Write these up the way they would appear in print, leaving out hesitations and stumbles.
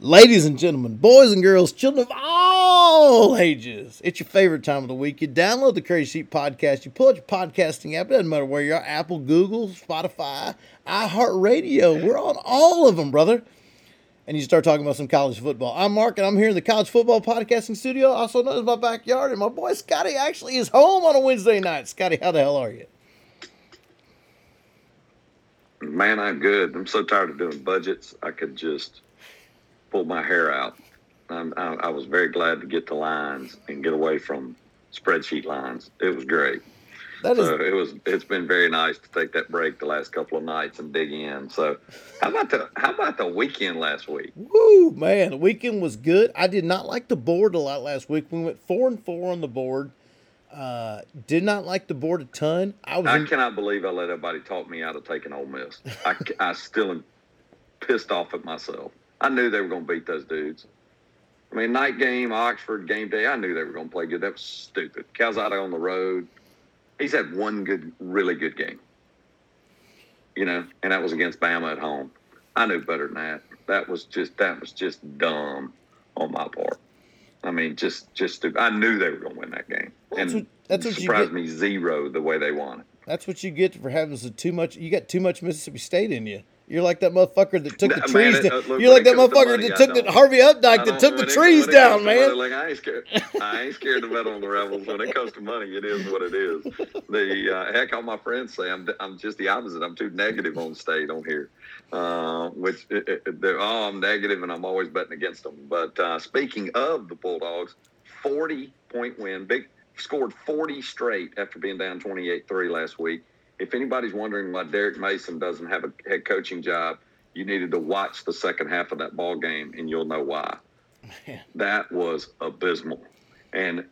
Ladies and gentlemen, boys and girls, children of all ages, it's your favorite time of the week. You download the Crazy Sheep podcast, you pull out your podcasting app, it doesn't matter where you're at, Apple, Google, Spotify, iHeartRadio. We're on all of them, brother. And you start talking about some college football. I'm Mark, and I'm here in the College Football Podcasting Studio, also known as my backyard, and my boy Scotty actually is home on a Wednesday night. Scotty, how the hell are you? Man, I'm good. I'm so tired of doing budgets. I could just pull my hair out. I was very glad to get to lines and get away from spreadsheet lines. It was great. It's been very nice to take that break the last couple of nights and dig in. So how about the weekend last week? Woo, man, the weekend was good. I did not like the board a lot last week. We went 4-4 on the board. Did not like the board a ton. I cannot believe I let everybody talk me out of taking Ole Miss. I still am pissed off at myself. I knew they were going to beat those dudes. I mean, night game, Oxford, game day, I knew they were going to play good. That was stupid. Calzada on the road. He's had one really good game. And that was against Bama at home. I knew better than that. That was just dumb on my part. I mean, just stupid. I knew they were going to win that game. That's what surprised me zero the way they won it. That's what you get for having too much. You got too much Mississippi State in you. You're like that motherfucker that took the trees down. You're like that motherfucker that took the Harvey Updike that took the trees down, man. Like, I ain't scared to bet on the Rebels. When it comes to money, it is what it is. Heck, all my friends say I'm just the opposite. I'm too negative on State on here. I'm negative and I'm always betting against them. But speaking of the Bulldogs, 40-point win. Scored 40 straight after being down 28-3 last week. If anybody's wondering why Derek Mason doesn't have a head coaching job, you needed to watch the second half of that ball game, and you'll know why. Man. That was abysmal. And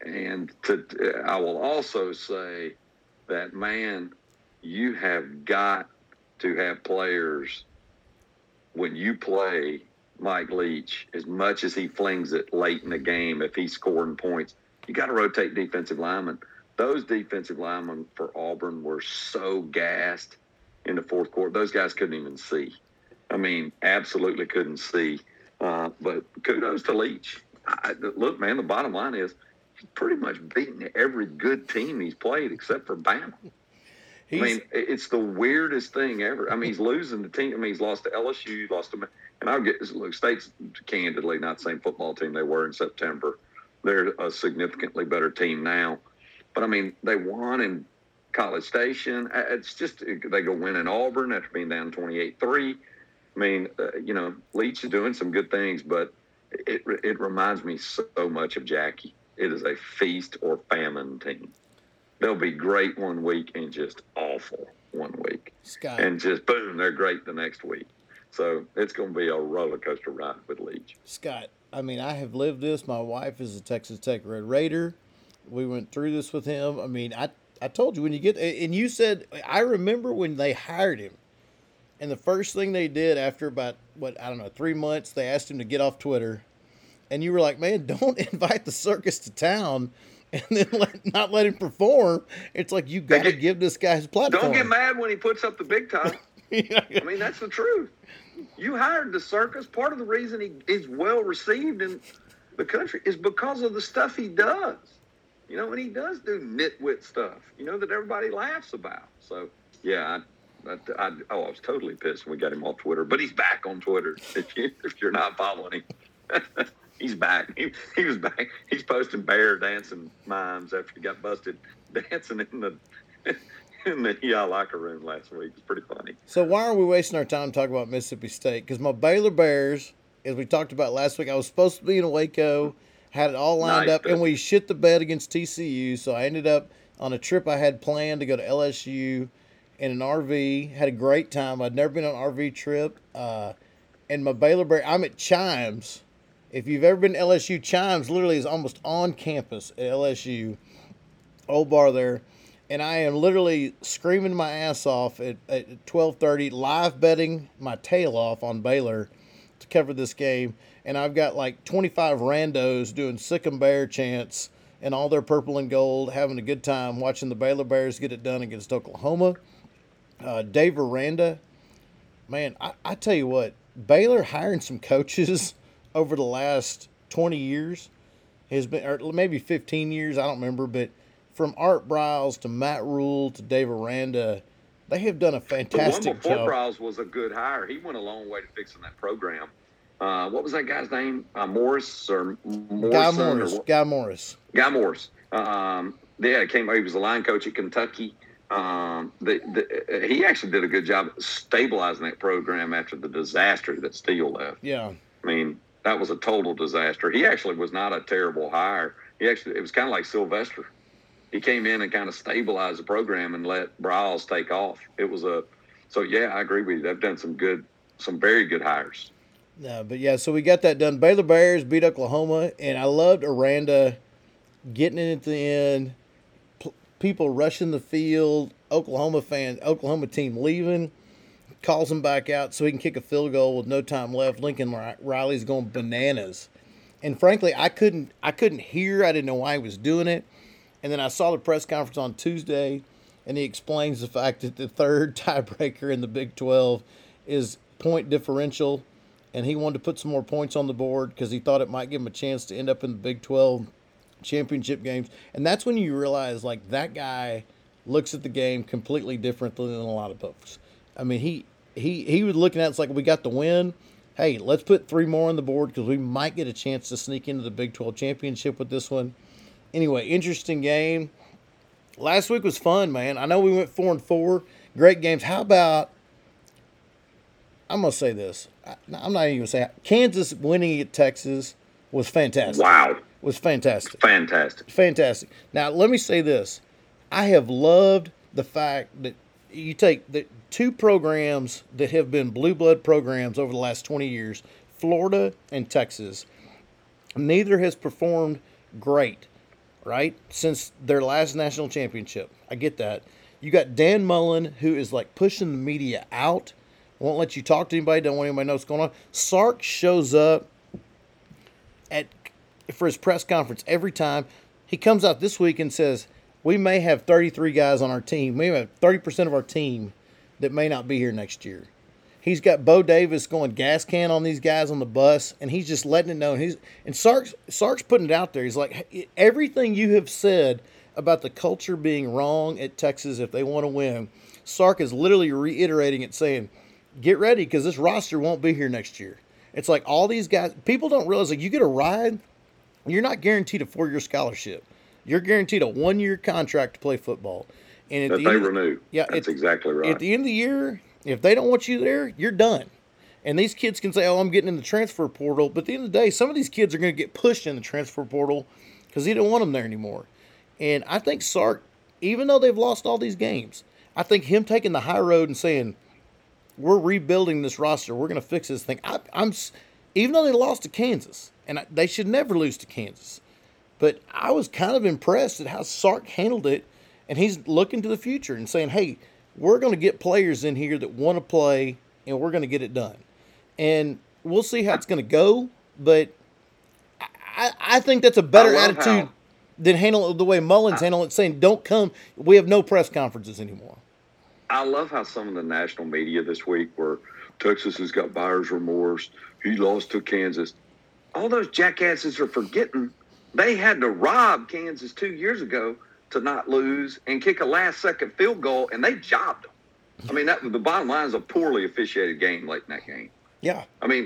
I will also say that, man, you have got to have players when you play Mike Leach, as much as he flings it late in the game, if he's scoring points, you got to rotate defensive linemen. Those defensive linemen for Auburn were so gassed in the fourth quarter. Those guys couldn't even see. I mean, absolutely couldn't see. But kudos to Leach. Look, man, the bottom line is he's pretty much beaten every good team he's played except for Bama. It's the weirdest thing ever. I mean, he's losing the team. I mean, he's lost to LSU, look, State's candidly not the same football team they were in September. They're a significantly better team now. But, I mean, they won in College Station. It's just they go win in Auburn after being down 28-3. I mean, Leach is doing some good things, but it reminds me so much of Jackie. It is a feast or famine team. They'll be great one week and just awful one week. Scott. And just, boom, they're great the next week. So it's going to be a roller coaster ride with Leach. Scott, I mean, I have lived this. My wife is a Texas Tech Red Raider. We went through this with him. I mean, I told you when you get – and you said – I remember when they hired him. And the first thing they did after about, 3 months, they asked him to get off Twitter. And you were like, man, don't invite the circus to town and then not let him perform. It's like you got to give this guy his platform. Don't get mad when he puts up the big time. I mean, that's the truth. You hired the circus. Part of the reason he is well received in the country is because of the stuff he does. And he does do nitwit stuff, that everybody laughs about. So, yeah, I was totally pissed when we got him off Twitter. But he's back on Twitter if you're not following him. He's back. He was back. He's posting bear dancing mimes after he got busted dancing in the locker room last week. It's pretty funny. So why are we wasting our time talking about Mississippi State? Because my Baylor Bears, as we talked about last week, I was supposed to be in Waco. Had it all lined up, and we shit the bed against TCU. So I ended up on a trip I had planned to go to LSU in an RV. Had a great time. I'd never been on an RV trip. And my Baylor Bear, I'm at Chimes. If you've ever been to LSU, Chimes literally is almost on campus at LSU. Old bar there. And I am literally screaming my ass off at 12:30, live betting my tail off on Baylor to cover this game. And I've got like 25 randos doing sick 'em bear chants and all their purple and gold, having a good time watching the Baylor Bears get it done against Oklahoma. Dave Aranda, man, I tell you what, Baylor hiring some coaches over the last 20 years has been, or maybe 15 years, I don't remember, but from Art Briles to Matt Rule to Dave Aranda, they have done a The one fantastic before job. Briles was a good hire. He went a long way to fixing that program. What was that guy's name? Morris or Morrison or what? Guy Morris. Guy Morris. Yeah, he was a line coach at Kentucky. He actually did a good job stabilizing that program after the disaster that Steele left. Yeah. I mean, that was a total disaster. He actually was not a terrible hire. It was kind of like Sylvester. He came in and kind of stabilized the program and let Briles take off. So yeah, I agree with you. They've done some very good hires. No, but yeah, so we got that done. Baylor Bears beat Oklahoma, and I loved Aranda getting it at the end. People rushing the field. Oklahoma team leaving, calls him back out so he can kick a field goal with no time left. Lincoln Riley's going bananas, and frankly, I couldn't hear. I didn't know why he was doing it, and then I saw the press conference on Tuesday, and he explains the fact that the third tiebreaker in the Big 12 is point differential, and he wanted to put some more points on the board because he thought it might give him a chance to end up in the Big 12 championship games. And that's when you realize, like, that guy looks at the game completely differently than a lot of folks. I mean, he was looking at it's like, we got the win. Hey, let's put 3 more on the board because we might get a chance to sneak into the Big 12 championship with this one. Anyway, interesting game. Last week was fun, man. I know we went 4-4. Great games. How about, I'm going to say this. I'm not even going to say it. Kansas winning at Texas was fantastic. Wow. Was fantastic. Fantastic. Now, let me say this. I have loved the fact that you take the 2 programs that have been blue blood programs over the last 20 years, Florida and Texas. Neither has performed great, right, since their last national championship. I get that. You got Dan Mullen, who is like pushing the media out, won't let you talk to anybody, don't want anybody to know what's going on. Sark shows up for his press conference every time. He comes out this week and says, we may have 33 guys on our team. We may have 30% of our team that may not be here next year. He's got Bo Davis going gas can on these guys on the bus, and he's just letting it know. And Sark's putting it out there. He's like, everything you have said about the culture being wrong at Texas if they want to win, Sark is literally reiterating it, saying, get ready because this roster won't be here next year. It's like all these guys, people don't realize, like, you get a ride, you're not guaranteed a 4-year scholarship. You're guaranteed a 1-year contract to play football. And that they renew. Yeah, that's exactly right. At the end of the year, if they don't want you there, you're done. And these kids can say, oh, I'm getting in the transfer portal. But at the end of the day, some of these kids are going to get pushed in the transfer portal because he don't want them there anymore. And I think Sark, even though they've lost all these games, I think him taking the high road and saying, we're rebuilding this roster, we're going to fix this thing. Even though they lost to Kansas, and they should never lose to Kansas, but I was kind of impressed at how Sark handled it, and he's looking to the future and saying, hey, we're going to get players in here that want to play, and we're going to get it done. And we'll see how it's going to go, but I think that's a better attitude than handle it the way Mullins handled it, saying, don't come. We have no press conferences anymore. I love how some of the national media this week were, Texas has got buyer's remorse. He lost to Kansas. All those jackasses are forgetting they had to rob Kansas 2 years ago to not lose and kick a last-second field goal, and they jobbed them. I mean, the bottom line is a poorly officiated game late in that game. Yeah. I mean,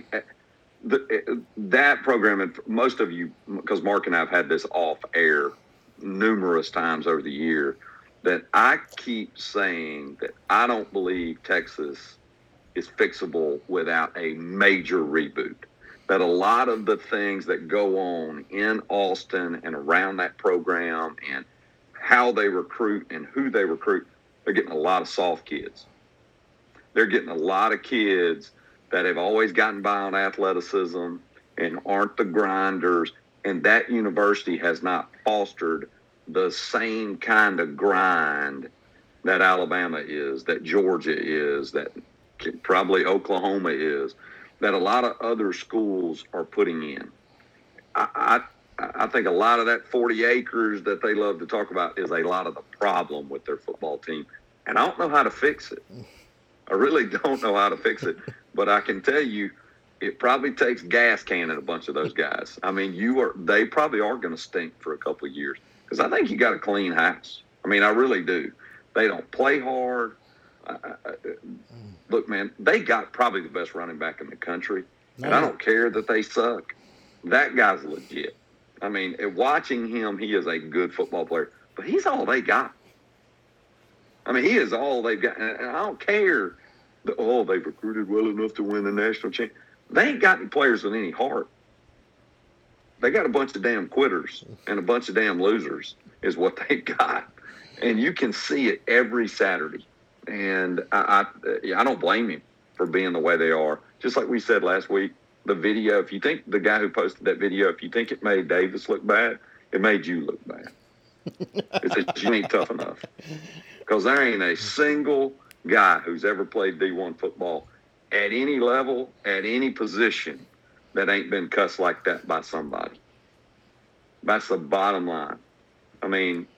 that program, and most of you, because Mark and I have had this off air numerous times over the year, that I keep saying that I don't believe Texas is fixable without a major reboot. That a lot of the things that go on in Austin and around that program and how they recruit and who they recruit, they're getting a lot of soft kids. They're getting a lot of kids that have always gotten by on athleticism and aren't the grinders, and that university has not fostered the same kind of grind that Alabama is, that Georgia is, that probably Oklahoma is, that a lot of other schools are putting in. I think a lot of that 40 acres that they love to talk about is a lot of the problem with their football team. And I don't know how to fix it. I really don't know how to fix it. But I can tell you, it probably takes gas canning a bunch of those guys. I mean, they probably are going to stink for a couple of years because I think you got a clean house. I mean, I really do. They don't play hard. Look, man, they got probably the best running back in the country, and I don't care that they suck. That guy's legit. I mean, watching him, he is a good football player, but he's all they got. I mean, he is all they've got, and I don't care. They've recruited well enough to win the national championship. They ain't got any players with any heart. They got a bunch of damn quitters and a bunch of damn losers is what they got. And you can see it every Saturday. And I don't blame him for being the way they are. Just like we said last week, the video, if you think the guy who posted that video, if you think it made Davis look bad, it made you look bad. It's you ain't tough enough. Because there ain't a single guy who's ever played D1 football at any level, at any position, that ain't been cussed like that by somebody. That's the bottom line. I mean,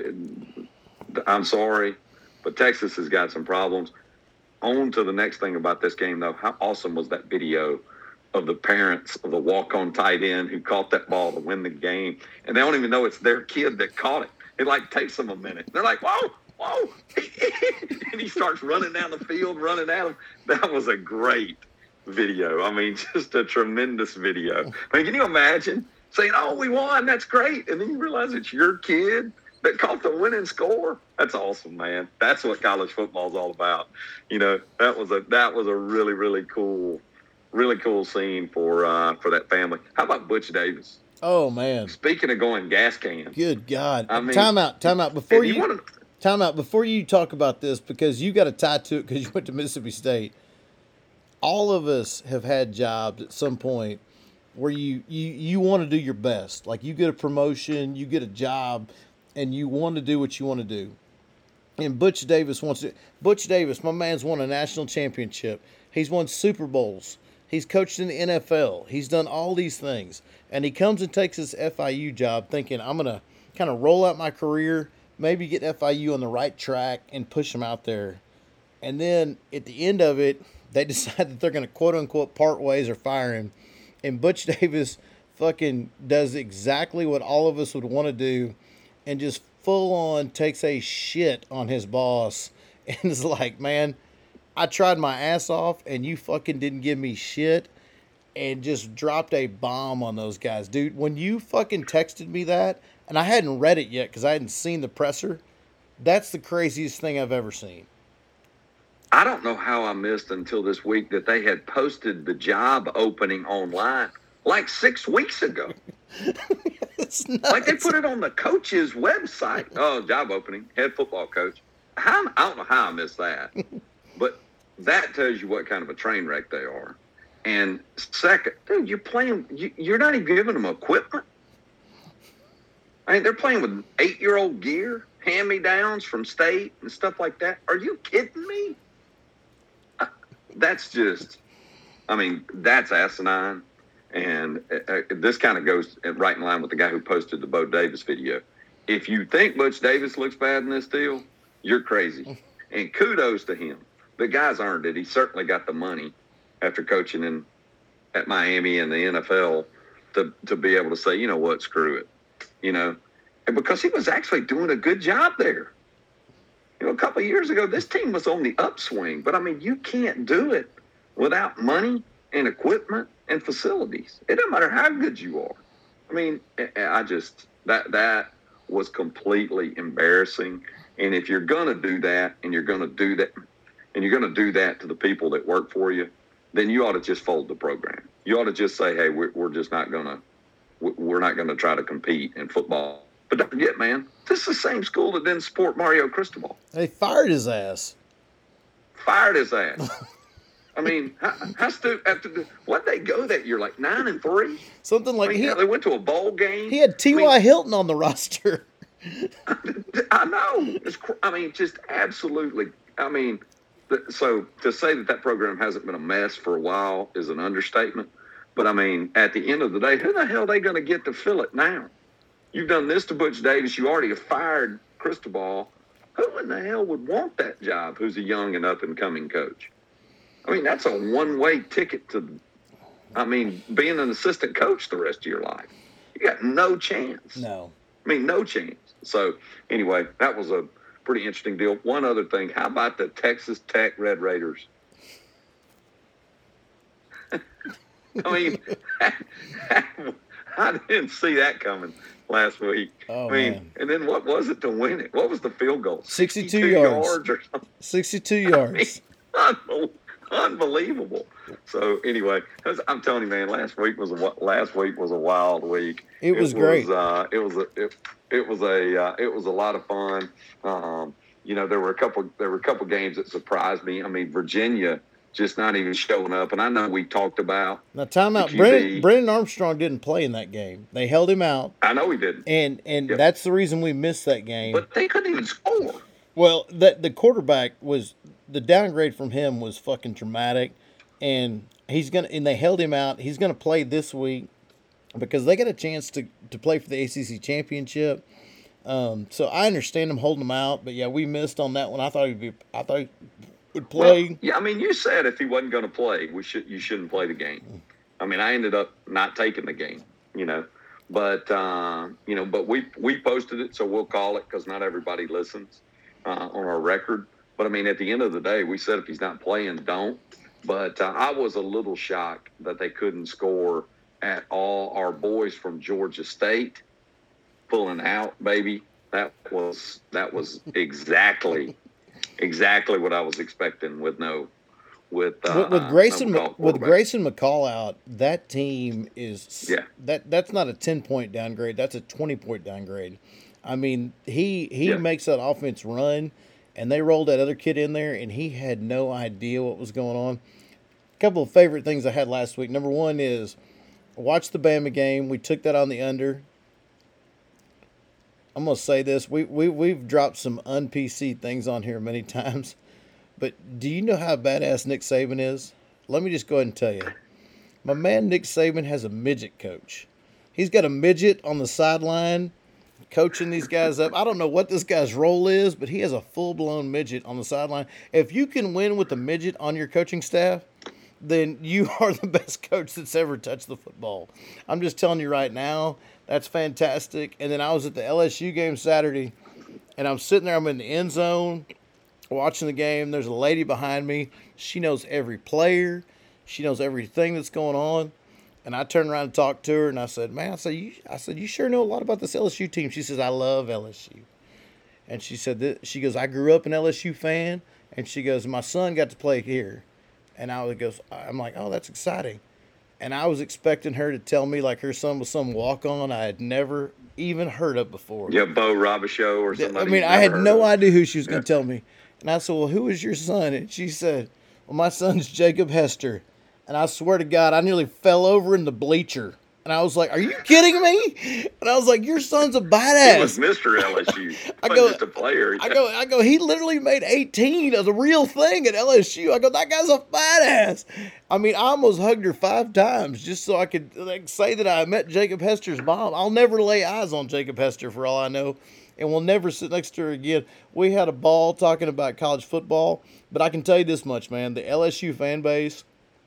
I'm sorry, but Texas has got some problems. On to the next thing about this game, though. How awesome was that video of the parents of the walk-on tight end who caught that ball to win the game, and they don't even know it's their kid that caught it. It, takes them a minute. They're like, whoa, and he starts running down the field, running at him. That was a great video. I mean, just a tremendous video. I mean, can you imagine saying, oh, we won, that's great, and then you realize it's your kid that caught the winning score? That's awesome, man. That's what college football is all about. You know, that was a really, really cool scene for that family. How about Butch Davis? Oh, man. Speaking of going gas can. Good God. I mean, time out. Before you talk about this, because you got a tie to it because you went to Mississippi State. All of us have had jobs at some point where you want to do your best. Like, you get a promotion, you get a job, and you want to do what you want to do. And Butch Davis wants to. Butch Davis, my man's won a national championship. He's won Super Bowls. He's coached in the NFL. He's done all these things. And he comes and takes this FIU job thinking, I'm going to kind of roll out my career, maybe get FIU on the right track and push him out there. And then at the end of it, they decide that they're going to quote-unquote part ways or fire him. And Butch Davis fucking does exactly what all of us would want to do and just full-on takes a shit on his boss and is like, man, I tried my ass off and you fucking didn't give me shit, and just dropped a bomb on those guys. Dude, when you fucking texted me that, and I hadn't read it yet because I hadn't seen the presser, that's the craziest thing I've ever seen. I don't know how I missed until this week that they had posted the job opening online like 6 weeks ago. It's nuts. Like they put it on the coach's website. Oh, job opening, head football coach. I don't know how I missed that. But that tells you what kind of a train wreck they are. And second, dude, you're not even giving them equipment. I mean, they're playing with 8-year-old gear, hand-me-downs from state and stuff like that. Are you kidding me? That's asinine. And this kind of goes right in line with the guy who posted the Bo Davis video. If you think Butch Davis looks bad in this deal, you're crazy. And kudos to him. The guy's earned it. He certainly got the money after coaching at Miami and the NFL to be able to say, you know what, screw it. You know, and because he was actually doing a good job there. You know, a couple of years ago, this team was on the upswing. But, I mean, you can't do it without money and equipment and facilities. It doesn't matter how good you are. I mean, that was completely embarrassing. And if you're going to do that and you're going to do that to the people that work for you, then you ought to just fold the program. You ought to just say, hey, we're not going to try to compete in football. But don't forget, man, this is the same school that didn't support Mario Cristobal. They fired his ass. I mean, how stupid? What'd they go that year? Like 9-3? Something like that. They went to a bowl game. He had T.Y. Hilton on the roster. I know. Just absolutely. I mean, so to say that program hasn't been a mess for a while is an understatement. But, I mean, at the end of the day, who the hell are they going to get to fill it now? You've done this to Butch Davis. You already have fired Cristobal. Who in the hell would want that job who's a young and up-and-coming coach? I mean, that's a one-way ticket to I mean, being an assistant coach the rest of your life, you got no chance. No. I mean, no chance. So anyway, that was a pretty interesting deal. One other thing, how about the Texas Tech Red Raiders? I mean, I didn't see that coming last week. Oh, I mean, man. and then what was it to win it? What was the field goal? 62 yards. or something. 62 yards. I mean, unbelievable. So anyway, I'm telling you, man, last week was a wild week. It was great. It was a lot of fun. There were a couple games that surprised me. I mean, Virginia just not even showing up, and I know we talked about Now, timeout. Brennan Armstrong didn't play in that game. They held him out. I know he didn't, and that's the reason we missed that game. But they couldn't even score. Well, the quarterback was the downgrade from him was fucking dramatic, and they held him out. He's gonna play this week because they got a chance to play for the ACC championship. So I understand them holding him out, but yeah, we missed on that one. I thought he would play. Well, yeah, I mean, you said if he wasn't going to play, you shouldn't play the game. I mean, I ended up not taking the game, but but we posted it, so we'll call it because not everybody listens on our record. But I mean, at the end of the day, we said if he's not playing, don't. But I was a little shocked that they couldn't score at all. Our boys from Georgia State pulling out, baby. That was exactly what I was expecting with Grayson McCall out. That team is that's not a 10-point downgrade. That's a 20-point downgrade. I mean, he makes that offense run, and they rolled that other kid in there, and he had no idea what was going on. A couple of favorite things I had last week. Number one is watch the Bama game. We took that on the under. I'm gonna say this: we've dropped some un-PC things on here many times, but do you know how badass Nick Saban is? Let me just go ahead and tell you, my man Nick Saban has a midget coach. He's got a midget on the sideline, coaching these guys up. I don't know what this guy's role is, but he has a full-blown midget on the sideline. If you can win with a midget on your coaching staff, then you are the best coach that's ever touched the football. I'm just telling you right now. That's fantastic. And then I was at the LSU game Saturday, and I'm sitting there. I'm in the end zone watching the game. There's a lady behind me. She knows every player. She knows everything that's going on. And I turned around and talked to her, and I said, man, I said, you sure know a lot about this LSU team. She says, I love LSU. And she said, she goes, I grew up an LSU fan. And she goes, my son got to play here. And I'm like, oh, that's exciting. And I was expecting her to tell me like her son was some walk-on I had never even heard of before. Yeah, Bo Robichaux or somebody. I mean, I had no idea who she was going to tell me. And I said, well, who is your son? And she said, well, my son's Jacob Hester. And I swear to God, I nearly fell over in the bleacher. And I was like, are you kidding me? And I was like, your son's a badass. He was Mr. LSU. Just a player. I go, he literally made 18 as a real thing at LSU. I go, that guy's a badass. I mean, I almost hugged her 5 times just so I could say that I met Jacob Hester's mom. I'll never lay eyes on Jacob Hester for all I know. And we'll never sit next to her again. We had a ball talking about college football. But I can tell you this much, man. The LSU fan base,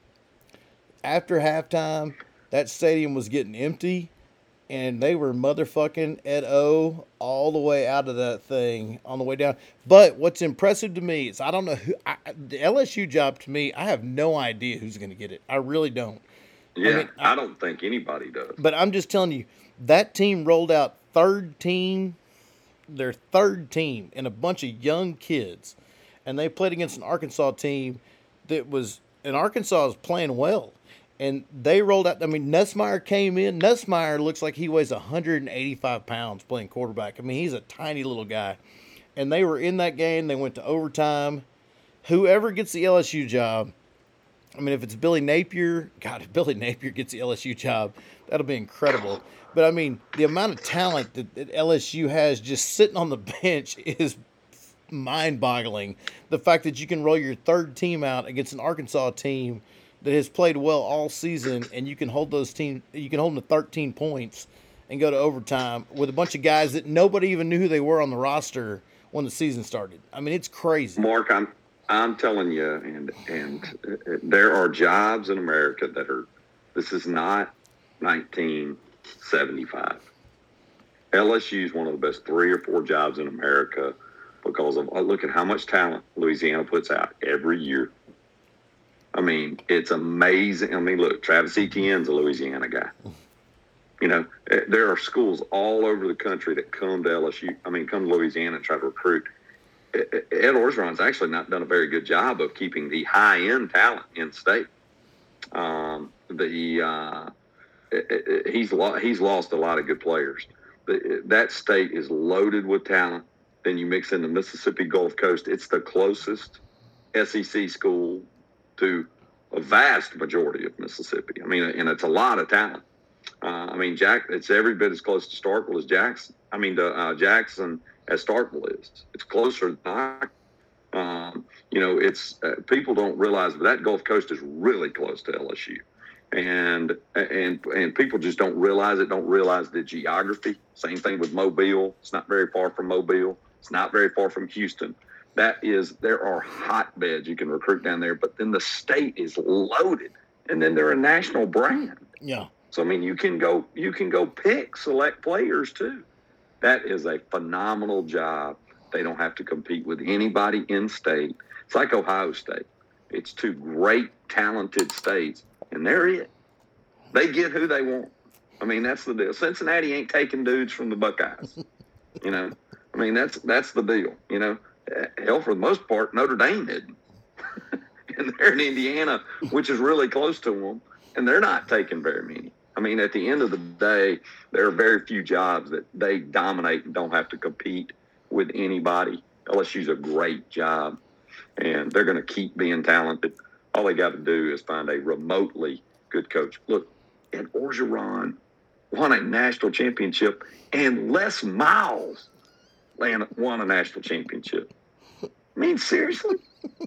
after halftime, that stadium was getting empty, and they were motherfucking at O all the way out of that thing on the way down. But what's impressive to me is I don't know the LSU job to me, I have no idea who's going to get it. I really don't. Yeah, I mean, I don't think anybody does. But I'm just telling you, that team rolled out their third team, and a bunch of young kids, and they played against an Arkansas team and Arkansas is playing well. And they rolled out. I mean, Nussmeier came in. Nussmeier looks like he weighs 185 pounds playing quarterback. I mean, he's a tiny little guy. And they were in that game. They went to overtime. Whoever gets the LSU job, I mean, if it's Billy Napier, God, if Billy Napier gets the LSU job, that'll be incredible. But, I mean, the amount of talent that LSU has just sitting on the bench is mind-boggling. The fact that you can roll your third team out against an Arkansas team that has played well all season, and you can hold them to 13 points and go to overtime with a bunch of guys that nobody even knew who they were on the roster when the season started. I mean, it's crazy. Mark, I'm telling you, and there are jobs in America that are This is not 1975. LSU is one of the best 3 or 4 jobs in America because of look at how much talent Louisiana puts out every year. I mean, it's amazing. I mean, look, Travis Etienne's a Louisiana guy. You know, there are schools all over the country that come to LSU. I mean, come to Louisiana and try to recruit. Ed Orgeron's actually not done a very good job of keeping the high-end talent in state. He's lost a lot of good players. That state is loaded with talent. Then you mix in the Mississippi Gulf Coast. It's the closest SEC school to a vast majority of Mississippi. I mean, and it's a lot of talent. I mean, it's every bit as close to Starkville as Jackson. I mean, to Jackson as Starkville is. It's closer than you know, it's people don't realize, but that Gulf Coast is really close to LSU. And people just don't realize it, don't realize the geography. Same thing with Mobile. It's not very far from Mobile. It's not very far from Houston. There are hotbeds you can recruit down there, but then the state is loaded, and then they're a national brand. Yeah. So I mean, you can go pick select players too. That is a phenomenal job. They don't have to compete with anybody in state. It's like Ohio State. It's 2 great, talented states, and they're it. They get who they want. I mean, that's the deal. Cincinnati ain't taking dudes from the Buckeyes. You know, I mean, that's the deal. You know, hell, for the most part, Notre Dame didn't. And they're in Indiana, which is really close to them, and they're not taking very many. I mean, at the end of the day, there are very few jobs that they dominate and don't have to compete with anybody. LSU's a great job, and they're going to keep being talented. All they got to do is find a remotely good coach. Look, Ed Orgeron won a national championship, and Les Miles won a national championship. I mean, seriously?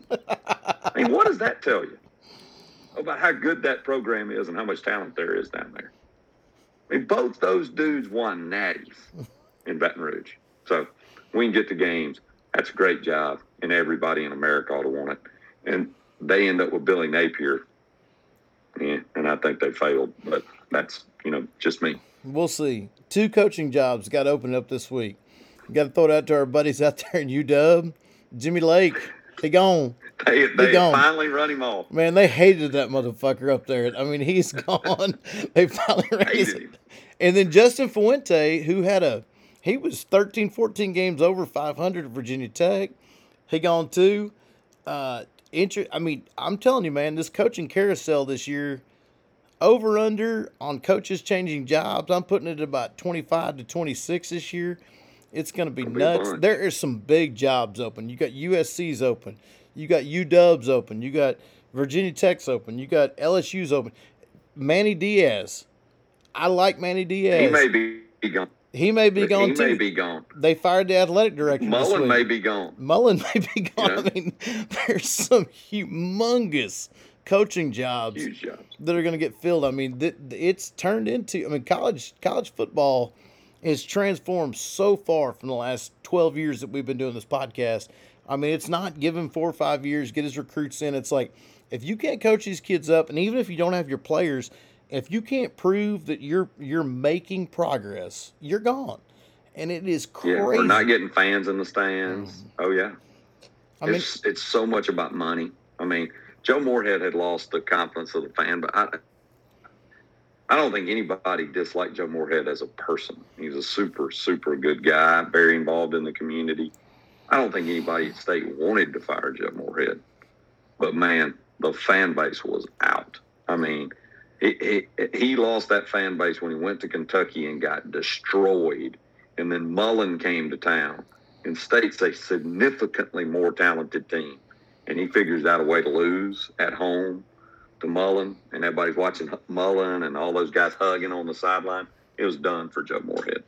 I mean, what does that tell you about how good that program is and how much talent there is down there? I mean, both those dudes won natties in Baton Rouge. So we can get to games. That's a great job, and everybody in America ought to want it. And they end up with Billy Napier, and I think they failed. But that's, you know, just me. We'll see. 2 coaching jobs got opened up this week. Got to throw it out to our buddies out there in UW. Jimmy Lake, he gone. They gone. Finally run him off. Man, they hated that motherfucker up there. I mean, he's gone. They finally hated him. And then Justin Fuente, who he was 13, 14 games over 500 at Virginia Tech. He gone too. I mean, I'm telling you, man, this coaching carousel this year, over under on coaches changing jobs, I'm putting it at about 25 to 26 this year. It's going to be nuts. There are some big jobs open. You got USC's open. You got UW's open. You got Virginia Tech's open. You got LSU's open. Manny Diaz. I like Manny Diaz. He may be gone. He may be gone too. He may be gone. They fired the athletic director. Mullen may be gone. Mullen may be gone. Yeah. I mean, there's some humongous coaching jobs that are going to get filled. I mean, it's turned into. I mean, college football has transformed so far from the last 12 years that we've been doing this podcast. I mean, it's not give him 4 or 5 years, get his recruits in. It's like, if you can't coach these kids up, and even if you don't have your players, if you can't prove that you're making progress, you're gone. And it is crazy. Yeah, we're not getting fans in the stands. Oh, yeah. I mean, it's so much about money. I mean, Joe Moorhead had lost the confidence of the fan, but I don't think anybody disliked Joe Moorhead as a person. He's a super, super good guy, very involved in the community. I don't think anybody at State wanted to fire Joe Moorhead. But, man, the fan base was out. I mean, he lost that fan base when he went to Kentucky and got destroyed. And then Mullen came to town. And State's a significantly more talented team. And he figures out a way to lose at home to Mullen. And everybody's watching Mullen and all those guys hugging on the sideline. It was done for Joe Moorhead.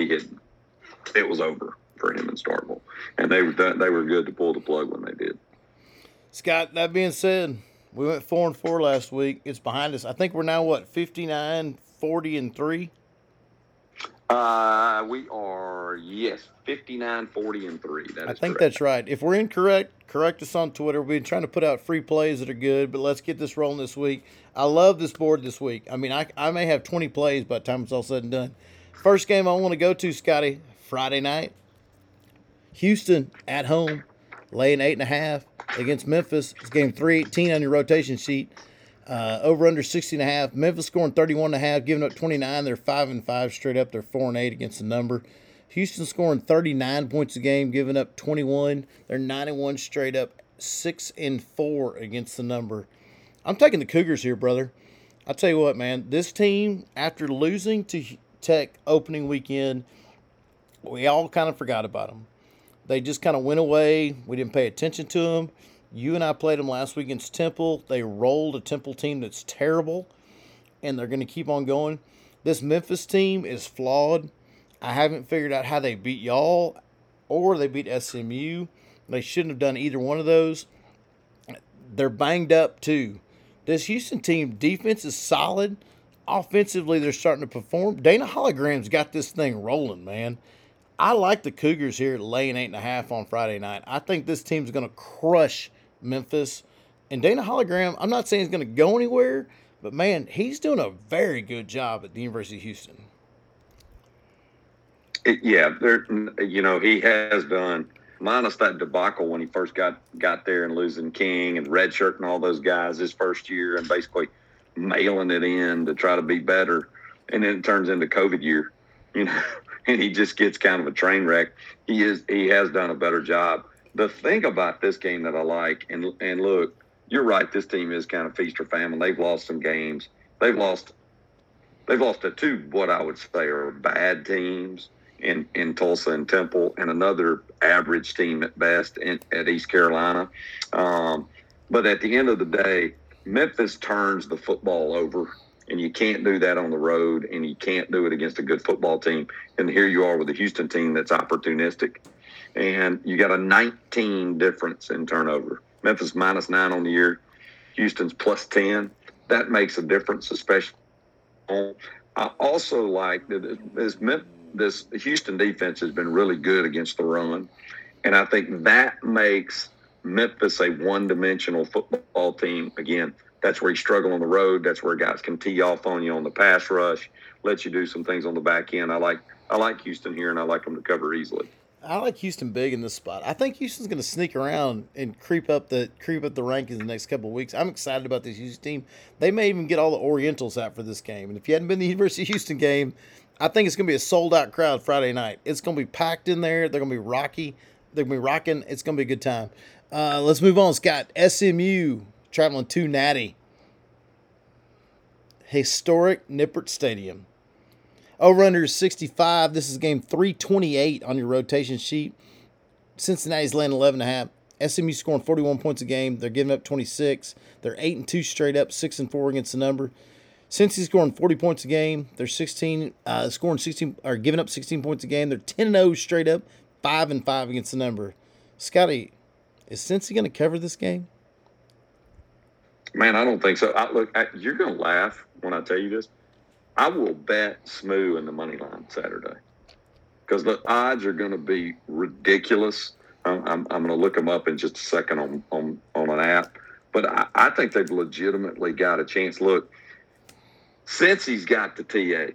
It was over for him in Starkville. And they were good to pull the plug when they did. Scott, that being said, we went 4-4 last week. It's behind us. I think we're now, 59, 40, and 3? We are, yes, 59, 40, and 3. That I is think correct. that's right. If we're incorrect, correct us on Twitter. We've been trying to put out free plays that are good, but let's get this rolling this week. I love this board this week. I mean, I may have 20 plays by the time it's all said and done. First game I want to go to, Scotty, Friday night. Houston at home, laying 8.5 against Memphis. It's game 318 on your rotation sheet. Over under 60.5. Memphis scoring 31.5, giving up 29. They're 5-5 straight up. They're 4-8 against the number. Houston scoring 39 points a game, giving up 21. They're 9-1 straight up, 6-4 against the number. I'm taking the Cougars here, brother. I'll tell you what, man. This team, after losing to Tech opening weekend, we all kind of forgot about them. They just kind of went away. We didn't pay attention to them. You and I played them last week against Temple. They rolled a Temple team that's terrible, and they're going to keep on going. This Memphis team is flawed. I haven't figured out how they beat y'all or they beat SMU. They shouldn't have done either one of those. They're banged up, too. This Houston team, defense is solid. Offensively, they're starting to perform. Dana Hologram's got this thing rolling, man. I like the Cougars here laying 8.5 on Friday night. I think this team's going to crush Memphis. And Dana Hologram, I'm not saying he's going to go anywhere, but, man, he's doing a very good job at the University of Houston. Yeah, he has done, minus that debacle when he first got there and losing King and Redshirt and all those guys his first year and basically mailing it in to try to be better. And then it turns into COVID year, and he just gets kind of a train wreck. He has done a better job. The thing about this game that I like, and look, you're right, this team is kind of feast or famine. They've lost some games. They've lost to two what I would say are bad teams in Tulsa and Temple, and another average team at best at East Carolina. But at the end of the day, Memphis turns the football over, and you can't do that on the road, and you can't do it against a good football team. And here you are with a Houston team that's opportunistic, and you got a 19 difference in turnover. Memphis -9 on the year, Houston's +10. That makes a difference, especially. I also like this Houston defense has been really good against the run, and I think that makes Memphis a one-dimensional football team. Again, that's where you struggle on the road. That's where guys can tee off on you on the pass rush, let you do some things on the back end. I like Houston here, and I like them to cover easily. I like Houston big in this spot. I think Houston's going to sneak around and creep up the rankings in the next couple of weeks. I'm excited about this Houston team. They may even get all the Orientals out for this game. And if you hadn't been to the University of Houston game, I think it's going to be a sold-out crowd Friday night. It's going to be packed in there. They're going to be rocky. They're going to be rocking. It's going to be a good time. Let's move on, Scott. SMU traveling to Natty. Historic Nippert Stadium. Over under 65. This is game 328 on your rotation sheet. Cincinnati's laying 11.5. SMU scoring 41 points a game. They're giving up 26. They're 8-2 straight up, 6-4 against the number. Cincy's scoring 40 points a game. They're scoring 16 or giving up 16 points a game. They're 10-0 straight up, 5-5 against the number. Scotty, is Cincy going to cover this game? Man, I don't think so. You're going to laugh when I tell you this. I will bet SMU in the money line Saturday because the odds are going to be ridiculous. I'm going to look them up in just a second on an app, but I think they've legitimately got a chance. Look, since he's got the TA,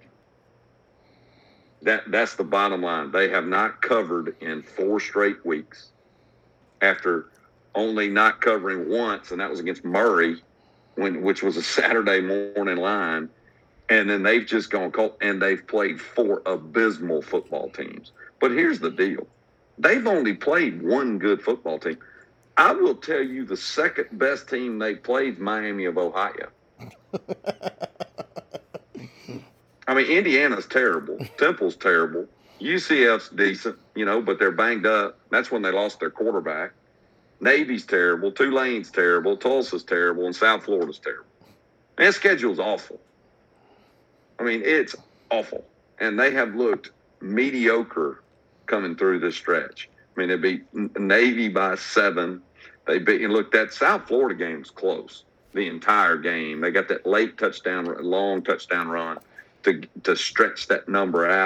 that's the bottom line. They have not covered in 4 straight weeks after only not covering once, and that was against Murray, which was a Saturday morning line. And then they've just gone cold, and they've played 4 abysmal football teams. But here's the deal. They've only played 1 good football team. I will tell you the second best team they played, Miami of Ohio. I mean, Indiana's terrible. Temple's terrible. UCF's decent, but they're banged up. That's when they lost their quarterback. Navy's terrible. Tulane's terrible. Tulsa's terrible. And South Florida's terrible. And their schedule's awful. I mean, it's awful. And they have looked mediocre coming through this stretch. I mean, they beat Navy by 7. Look, that South Florida game was close the entire game. They got that late long touchdown run to stretch that number out.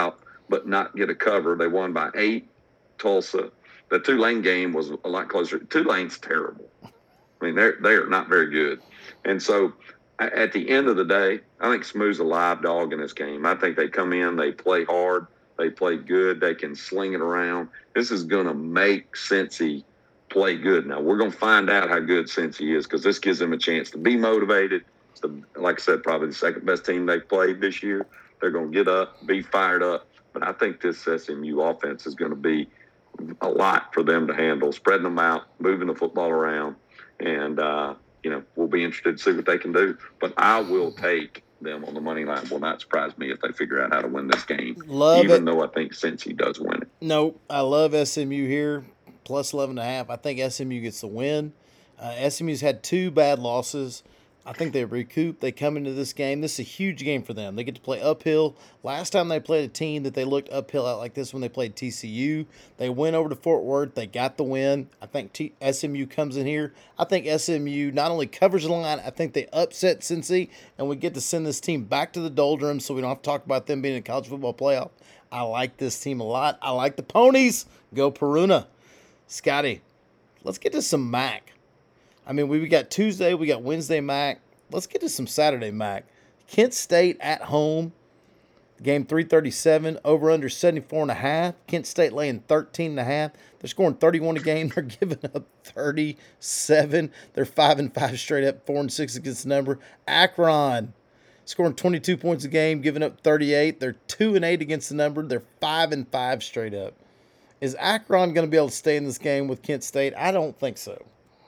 but not get a cover. They won by 8. Tulsa. The Tulane game was a lot closer. Tulane's terrible. I mean, they're not very good. And so at the end of the day, I think Smooth's a live dog in this game. I think they come in, they play hard, they play good, they can sling it around. This is going to make Cincy play good. Now, we're going to find out how good Cincy is because this gives them a chance to be motivated. It's like I said, probably the second best team they've played this year. They're going to get up, be fired up. But I think this SMU offense is going to be a lot for them to handle, spreading them out, moving the football around. And, we'll be interested to see what they can do. But I will take them on the money line. Will not surprise me if they figure out how to win this game, even though I think Cincy does win it. No, I love SMU here, plus 11.5. I think SMU gets the win. SMU's had 2 bad losses. I think they recoup. They come into this game. This is a huge game for them. They get to play uphill. Last time they played a team that they looked uphill at like this when they played TCU. They went over to Fort Worth. They got the win. I think SMU comes in here. I think SMU not only covers the line, I think they upset Cincy, and we get to send this team back to the doldrums so we don't have to talk about them being in the college football playoff. I like this team a lot. I like the Ponies. Go Peruna. Scotty, let's get to some MAC. I mean, we got Tuesday, we got Wednesday MAC. Let's get to some Saturday MAC. Kent State at home. Game 337, over under 74.5. Kent State laying 13.5. They're scoring 31 a game. They're giving up 37. They're 5-5 straight up, 4-6 against the number. Akron scoring 22 points a game, giving up 38. They're 2-8 against the number. They're 5-5 straight up. Is Akron going to be able to stay in this game with Kent State? I don't think so.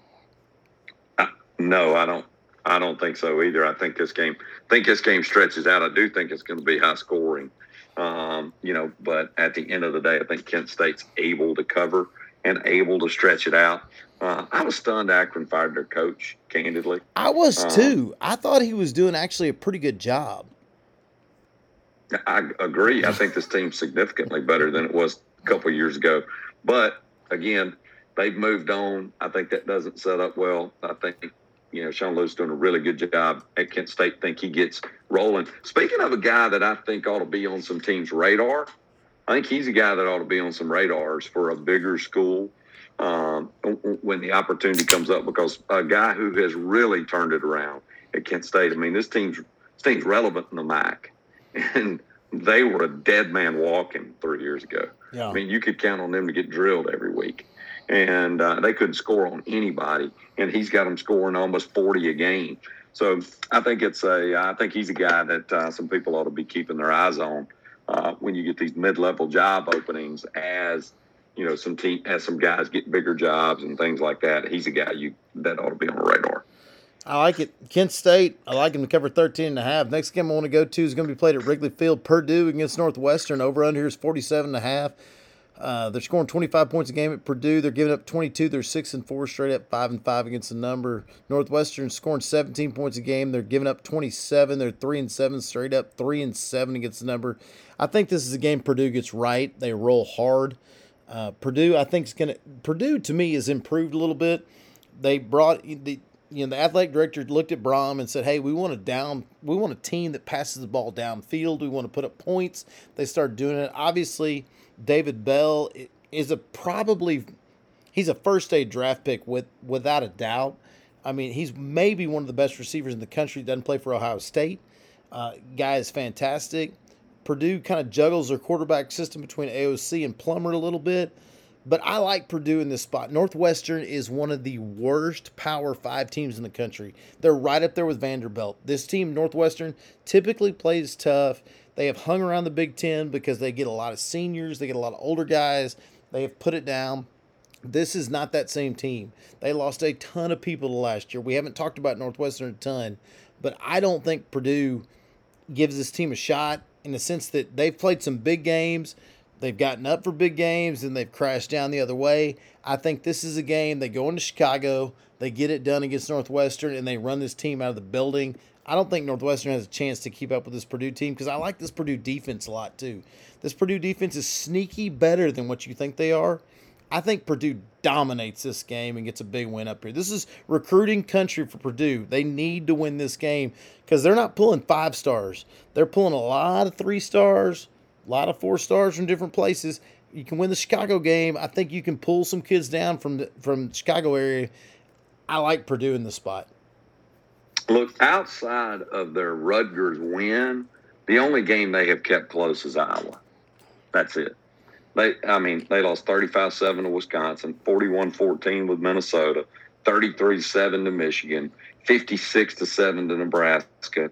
No, I don't think so either. I think this game stretches out. I do think it's going to be high scoring. But at the end of the day, I think Kent State's able to cover and able to stretch it out. I was stunned Akron fired their coach, candidly. I was too. I thought he was doing actually a pretty good job. I agree. I think this team's significantly better than it was a couple of years ago. But, again, they've moved on. I think that doesn't set up well. I think, Sean Lewis's doing a really good job at Kent State. I think he gets rolling. Speaking of a guy that I think ought to be on some teams' radar, I think he's a guy that ought to be on some radars for a bigger school when the opportunity comes up, because a guy who has really turned it around at Kent State. I mean, this team's relevant in the MAC, and they were a dead man walking 3 years ago. Yeah. I mean, you could count on them to get drilled every week. And they couldn't score on anybody, and he's got them scoring almost 40 a game. So I think I think he's a guy that some people ought to be keeping their eyes on when you get these mid-level job openings. As some guys get bigger jobs and things like that. He's a guy that ought to be on the radar. I like it. Kent State, I like him to cover 13.5. Next game I want to go to is going to be played at Wrigley Field. Purdue against Northwestern. Over under here is 47.5. They're scoring 25 points a game at Purdue. They're giving up 22. They're 6-4 straight up, 5-5 against the number. Northwestern scoring 17 points a game. They're giving up 27. They're 3-7 straight up, 3-7 against the number. I think this is a game Purdue gets right. They roll hard. Purdue, I think, Purdue to me has improved a little bit. They brought the athletic director looked at Brom and said, "Hey, we want a team that passes the ball downfield. We want to put up points." They started doing it. Obviously, David Bell is he's a first-day draft pick without a doubt. I mean, he's maybe one of the best receivers in the country. Doesn't play for Ohio State. Guy is fantastic. Purdue kind of juggles their quarterback system between AOC and Plummer a little bit. But I like Purdue in this spot. Northwestern is one of the worst Power 5 teams in the country. They're right up there with Vanderbilt. This team, Northwestern, typically plays tough. They have hung around the Big Ten because they get a lot of seniors. They get a lot of older guys. They have put it down. This is not that same team. They lost a ton of people last year. We haven't talked about Northwestern a ton, but I don't think Purdue gives this team a shot in the sense that they've played some big games. They've gotten up for big games, and they've crashed down the other way. I think this is a game. They go into Chicago, they get it done against Northwestern, and they run this team out of the building. I don't think Northwestern has a chance to keep up with this Purdue team because I like this Purdue defense a lot too. This Purdue defense is sneaky better than what you think they are. I think Purdue dominates this game and gets a big win up here. This is recruiting country for Purdue. They need to win this game because they're not pulling 5 stars. They're pulling a lot of 3 stars. A lot of 4 stars from different places. You can win the Chicago game. I think you can pull some kids down from Chicago area. I like Purdue in the spot. Look, outside of their Rutgers win, the only game they have kept close is Iowa. That's it. They lost 35-7 to Wisconsin, 41-14 with Minnesota, 33-7 to Michigan, 56-7 to Nebraska.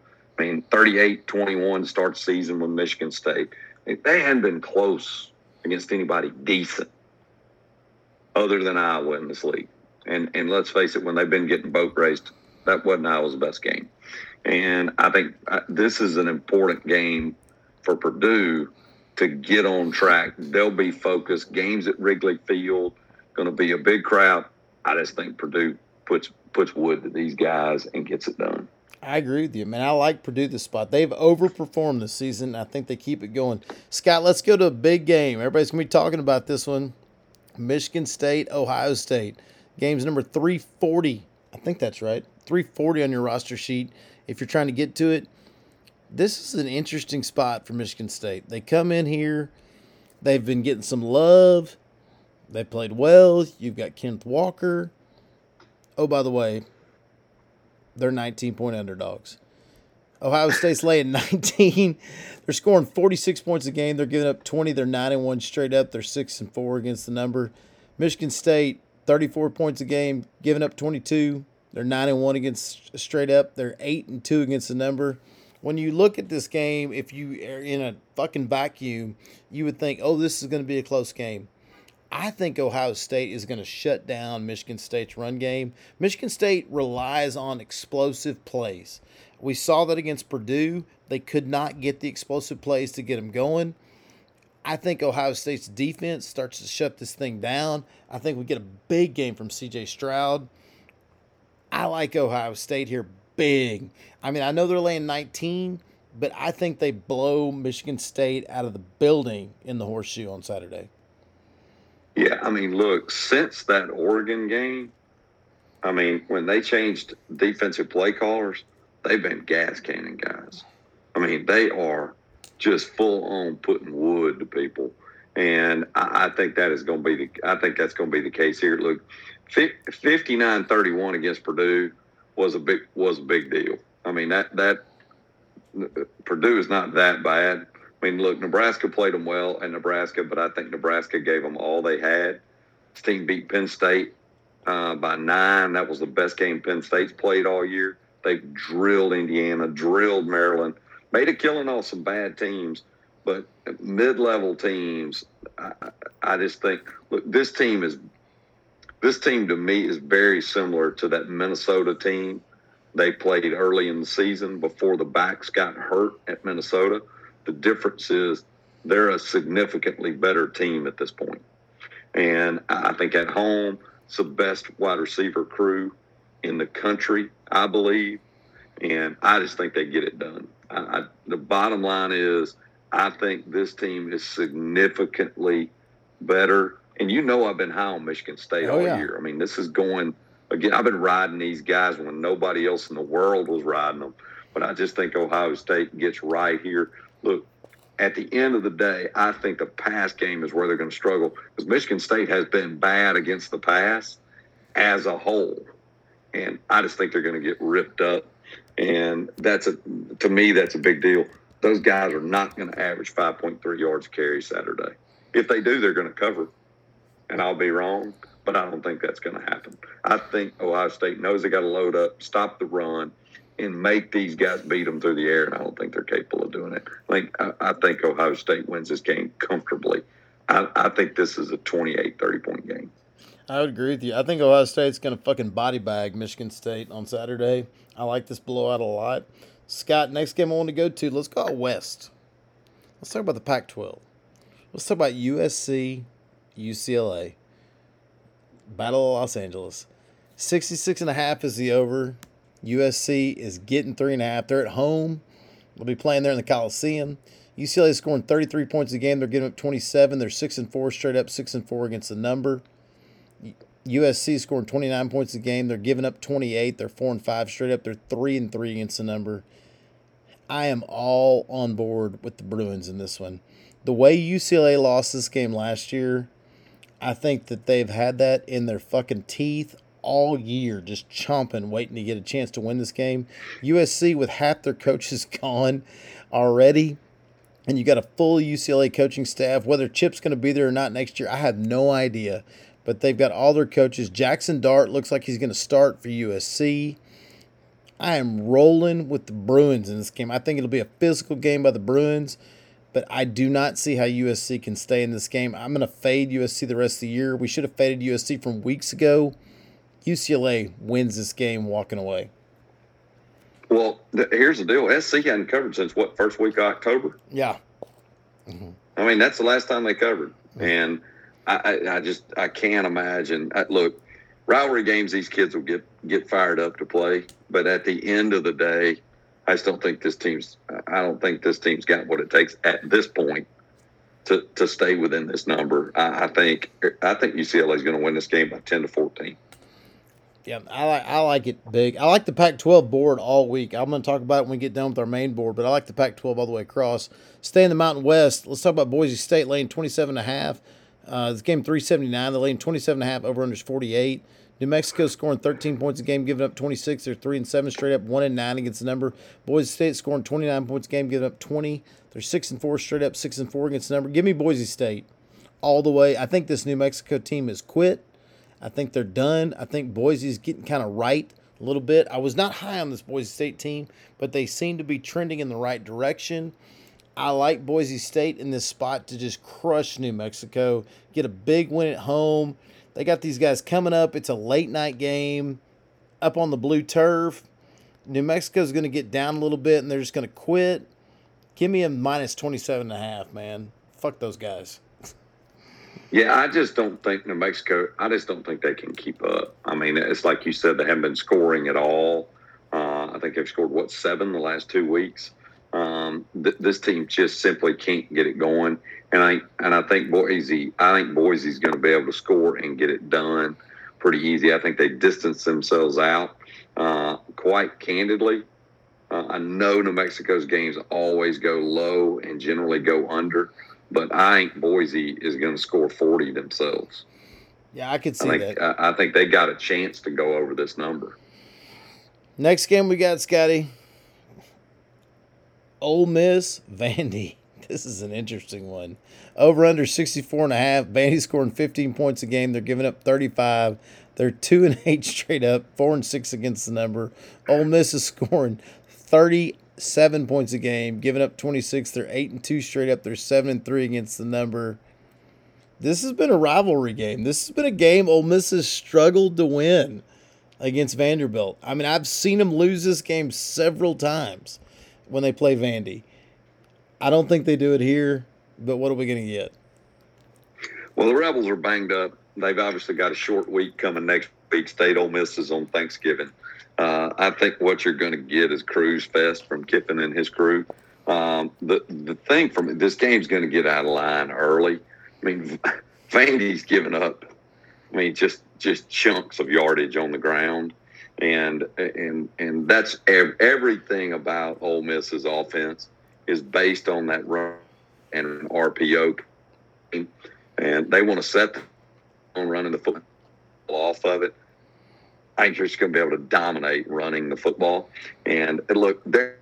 38-21 to start the season with Michigan State. They hadn't been close against anybody decent other than Iowa in this league. And let's face it, when they've been getting boat raced, that wasn't Iowa's best game. And I think this is an important game for Purdue to get on track. They'll be focused. Games at Wrigley Field, going to be a big crowd. I just think Purdue puts wood to these guys and gets it done. I agree with you, man. I like Purdue this spot. They've overperformed this season. I think they keep it going. Scott, let's go to a big game. Everybody's going to be talking about this one. Michigan State, Ohio State. Game's number 340. I think that's right. 340 on your roster sheet if you're trying to get to it. This is an interesting spot for Michigan State. They come in here. They've been getting some love. They played well. You've got Kenneth Walker. Oh, by the way, they're 19-point underdogs. Ohio State's laying 19. They're scoring 46 points a game. They're giving up 20. They're 9-1 straight up. They're 6-4 against the number. Michigan State, 34 points a game, giving up 22. They're 9-1 against straight up. They're 8-2 against the number. When you look at this game, if you are in a fucking vacuum, you would think, oh, this is going to be a close game. I think Ohio State is going to shut down Michigan State's run game. Michigan State relies on explosive plays. We saw that against Purdue. They could not get the explosive plays to get them going. I think Ohio State's defense starts to shut this thing down. I think we get a big game from C.J. Stroud. I like Ohio State here big. I know they're laying 19, but I think they blow Michigan State out of the building in the Horseshoe on Saturday. Yeah, look, since that Oregon game, when they changed defensive play callers, they've been gas cannon guys. They are just full on putting wood to people. And I think that is going to be I think that's going to be the case here. Look, 59-31 against Purdue was a big deal. That Purdue is not that bad. Look, Nebraska played them well in Nebraska, but I think Nebraska gave them all they had. This team beat Penn State by 9. That was the best game Penn State's played all year. They drilled Indiana, drilled Maryland, made a killing on some bad teams, but mid-level teams, I just think, look, this team to me is very similar to that Minnesota team they played early in the season before the backs got hurt at Minnesota. The difference is they're a significantly better team at this point. And I think at home, it's the best wide receiver crew in the country, I believe. And I just think they get it done. The bottom line is I think this team is significantly better. And I've been high on Michigan State all year. This is going – again, I've been riding these guys when nobody else in the world was riding them. But I just think Ohio State gets right here. Look, at the end of the day, I think the pass game is where they're going to struggle because Michigan State has been bad against the pass as a whole. And I just think they're going to get ripped up. And to me, that's a big deal. Those guys are not going to average 5.3 yards carry Saturday. If they do, they're going to cover. And I'll be wrong, but I don't think that's going to happen. I think Ohio State knows they got to load up, stop the run, and make these guys beat them through the air, and I don't think they're capable of doing it. I think Ohio State wins this game comfortably. I think this is a 28, 30-point game. I would agree with you. I think Ohio State's going to fucking body bag Michigan State on Saturday. I like this blowout a lot. Scott, next game I want to go to, let's go out west. Let's talk about the Pac-12. Let's talk about USC, UCLA. Battle of Los Angeles. 66.5 is the over. USC is getting 3.5. They're at home. They'll be playing there in the Coliseum. UCLA is scoring 33 points a game. They're giving up 27. They're 6-4 straight up, 6-4 against the number. USC is scoring 29 points a game. They're giving up 28. They're 4-5 straight up. They're 3-3 against the number. I am all on board with the Bruins in this one. The way UCLA lost this game last year, I think that they've had that in their fucking teeth all year, just chomping, waiting to get a chance to win this game. USC, with half their coaches gone already, and you got a full UCLA coaching staff. Whether Chip's going to be there or not next year, I have no idea. But they've got all their coaches. Jackson Dart looks like he's going to start for USC. I am rolling with the Bruins in this game. I think it'll be a physical game by the Bruins, but I do not see how USC can stay in this game. I'm going to fade USC the rest of the year. We should have faded USC from weeks ago. UCLA wins this game walking away. Well, here's the deal. SC hadn't covered since, what, first week of October? Yeah. Mm-hmm. I mean, that's the last time they covered. Mm-hmm. And I can't imagine. Look, rivalry games, these kids will get fired up to play. But at the end of the day, I don't think this team's got what it takes at this point to stay within this number. I think UCLA is going to win this game by 10-14. Yeah, I like it big. I like the Pac-12 board all week. I'm going to talk about it when we get done with our main board, but I like the Pac-12 all the way across. Stay in the Mountain West. Let's talk about Boise State laying 27.5. This game 379. They're laying 27.5. Over under 48. New Mexico scoring 13 points a game, giving up 26. They're 3-7 straight up, 1-9 against the number. Boise State scoring 29 points a game, giving up 20. They're 6-4 straight up, 6-4 against the number. Give me Boise State all the way. I think this New Mexico team is quit. I think they're done. I think Boise's getting kind of right a little bit. I was not high on this Boise State team, but they seem to be trending in the right direction. I like Boise State in this spot to just crush New Mexico, get a big win at home. They got these guys coming up. It's a late night game up on the blue turf. New Mexico's going to get down a little bit, and they're just going to quit. Give me a minus 27.5, man. Fuck those guys. Yeah, I just don't think New Mexico, I just don't think they can keep up. I mean, it's like you said, they haven't been scoring at all. I think they've scored, 7 the last 2 weeks. This team just simply can't get it going. And I think Boise's going to be able to score and get it done pretty easy. I think they distance themselves out quite candidly. I know New Mexico's games always go low and generally go under, but I think Boise is going to score 40 themselves. Yeah, I could see that. I think they got a chance to go over this number. Next game we got, Scotty. Ole Miss, Vandy. This is an interesting one. Over under 64.5. Vandy scoring 15 points a game. They're giving up 35. They're 2-8 straight up, 4-6 against the number. Ole Miss is scoring 37 points a game, giving up 26. They're 8-2 straight up. They're 7-3 against the number. This has been a rivalry game. This has been a game Ole Miss has struggled to win against Vanderbilt. I mean, I've seen them lose this game several times when they play Vandy. I don't think they do it here, but what are we going to get? Well, the Rebels are banged up. They've obviously got a short week coming next week. State Ole Miss is on Thanksgiving. I think what you're going to get is Cruise Fest from Kiffin and his crew. The thing from this game's going to get out of line early. I mean, Vandy's giving up, just chunks of yardage on the ground. And that's everything about Ole Miss's offense is based on that run and an RPO. And they want to set on running the football off of it. I think you're just going to be able to dominate running the football. And look, they're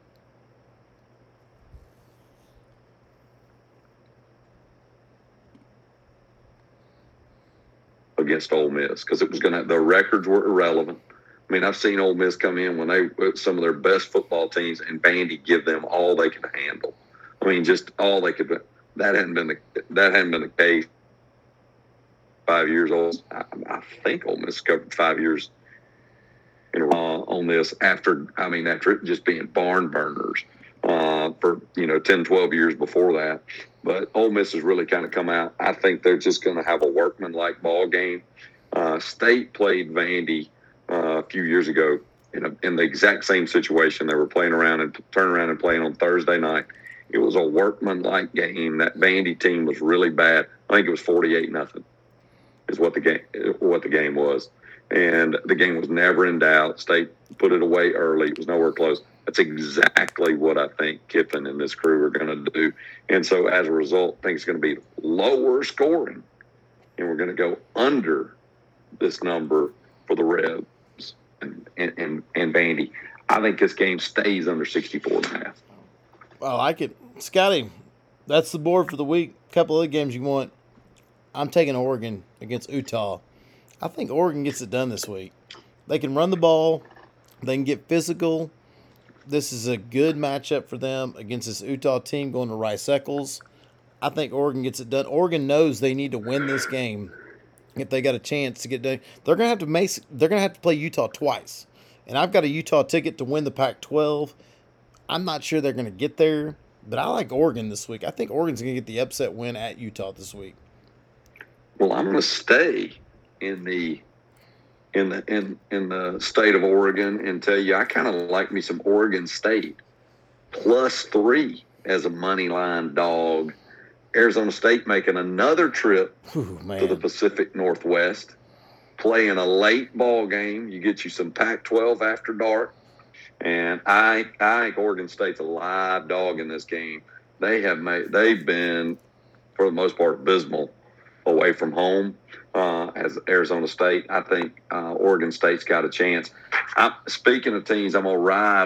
against Ole Miss because the records were irrelevant. I mean, I've seen Ole Miss come in when they some of their best football teams and Vandy give them all they can handle. I mean, just all they could. That hadn't been the case. 5 years old. I think Ole Miss covered 5 years in a row on this after it just being barn burners for 10, 12 years before that. But Ole Miss has really kind of come out. I think they're just going to have a workman-like ball game. State played Vandy a few years ago in the exact same situation. They were playing around and turning around and playing on Thursday night. It was a workman-like game. That Vandy team was really bad. I think it was 48-0 is what the game was. And the game was never in doubt. State put it away early. It was nowhere close. That's exactly what I think Kiffin and this crew are going to do. And so as a result, I think it's going to be lower scoring. And we're going to go under this number for the Rebs and Vandy. I think this game stays under 64.5. I like it. Scotty, that's the board for the week. A couple other games you want. I'm taking Oregon against Utah. I think Oregon gets it done this week. They can run the ball. They can get physical. This is a good matchup for them against this Utah team going to Rice-Eccles. I think Oregon gets it done. Oregon knows they need to win this game if they got a chance to get done. They're gonna have to play Utah twice, and I've got a Utah ticket to win the Pac-12. I'm not sure they're gonna get there, but I like Oregon this week. I think Oregon's gonna get the upset win at Utah this week. Well, I'm going to stay in the state of Oregon and tell you I kind of like me some Oregon State +3 as a money line dog. Arizona State making another trip to the Pacific Northwest, playing a late ball game. You get you some Pac-12 after dark, and I think Oregon State's a live dog in this game. They've been for the most part abysmal away from home as Arizona State. I think Oregon State's got a chance. Speaking of teams, I'm gonna ride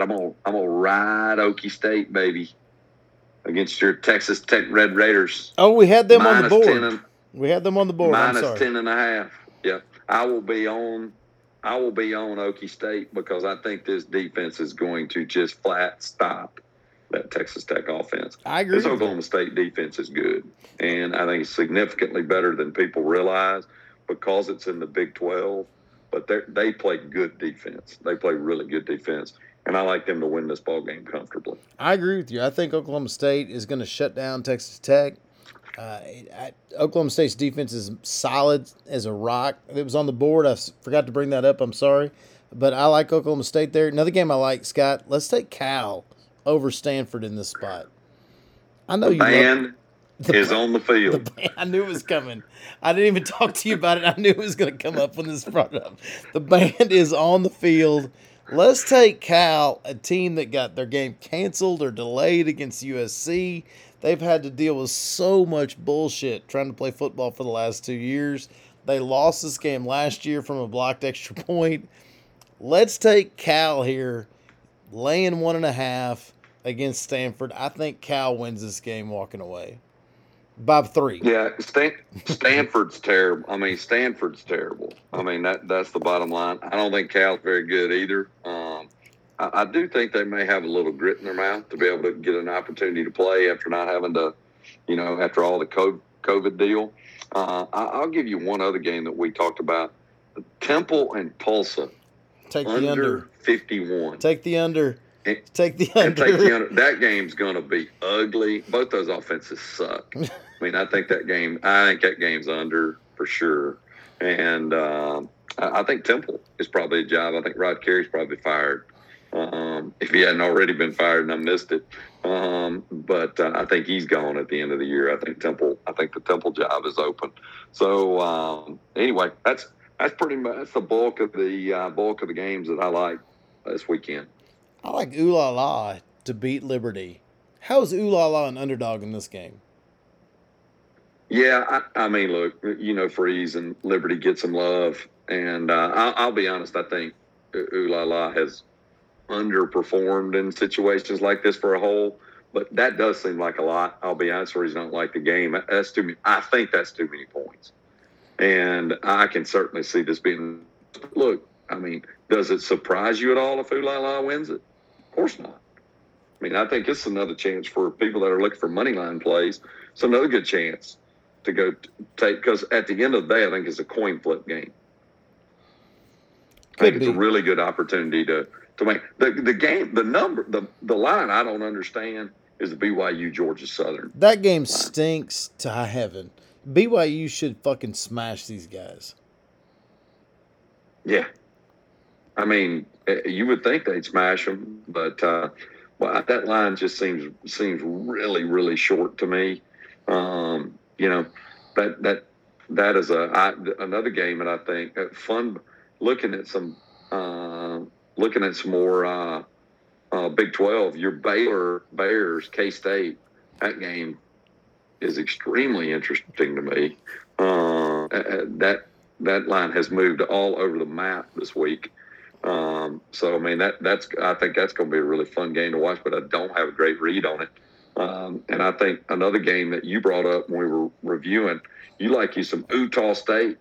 Okie State, baby, against your Texas Tech Red Raiders. Oh, we had them on the board. We had them on the board. Minus 10.5. Yep. I will be on Okie State because I think this defense is going to just flat stop that Texas Tech offense. I agree. This Oklahoma State defense is good, and I think it's significantly better than people realize because it's in the Big 12. But they play good defense. They play really good defense, and I like them to win this ball game comfortably. I agree with you. I think Oklahoma State is going to shut down Texas Tech. Oklahoma State's defense is solid as a rock. It was on the board. I forgot to bring that up. I'm sorry. But I like Oklahoma State there. Another game I like, Scott, let's take Cal over Stanford in this spot. I know the band is on the field. I knew it was coming. I didn't even talk to you about it. I knew it was going to come up when this brought up. The band is on the field. Let's take Cal, a team that got their game canceled or delayed against USC. They've had to deal with so much bullshit trying to play football for the last 2 years. They lost this game last year from a blocked extra point. Let's take Cal here, laying 1.5 against Stanford. I think Cal wins this game walking away by 3. Yeah, Stanford's terrible. Stanford's terrible. That's the bottom line. I don't think Cal's very good either. I do think they may have a little grit in their mouth to be able to get an opportunity to play after not having to, after all the COVID deal. I'll give you one other game that we talked about. Temple and Tulsa. Take the under. 51. Take the under. Take the under. That game's going to be ugly. Both those offenses suck. I think that game's under for sure. And I think Temple is probably a job. I think Rod Carey's probably fired. If he hadn't already been fired and I missed it. But I think he's gone at the end of the year. I think the Temple job is open. So anyway, that's pretty much the bulk of the games that I like this weekend. I like Ooh La La to beat Liberty. How is Ooh La La an underdog in this game? Yeah, look, Freeze and Liberty get some love. And I'll be honest, I think Ooh La La has underperformed in situations like this for a whole. But that does seem like a lot. I'll be honest, Freeze don't like the game. That's too many. I think that's too many points. And I can certainly see this being – look, does it surprise you at all if Ooh La La wins it? Of course not. I think it's another chance for people that are looking for money line plays. It's another good chance to go take – because at the end of the day, I think it's a coin flip game. I think it's a really good opportunity to make – the game, the number, the line I don't understand is the BYU Georgia Southern. That game stinks to high heaven. BYU should fucking smash these guys. Yeah. You would think they'd smash them, but that line just seems really, really short to me. That is another game that I think fun looking at some more Big 12, your Baylor Bears, K-State, that game is extremely interesting to me. That line has moved all over the map this week. So I mean I think that's going to be a really fun game to watch, but I don't have a great read on it. And I think another game that you brought up when we were reviewing, you some Utah State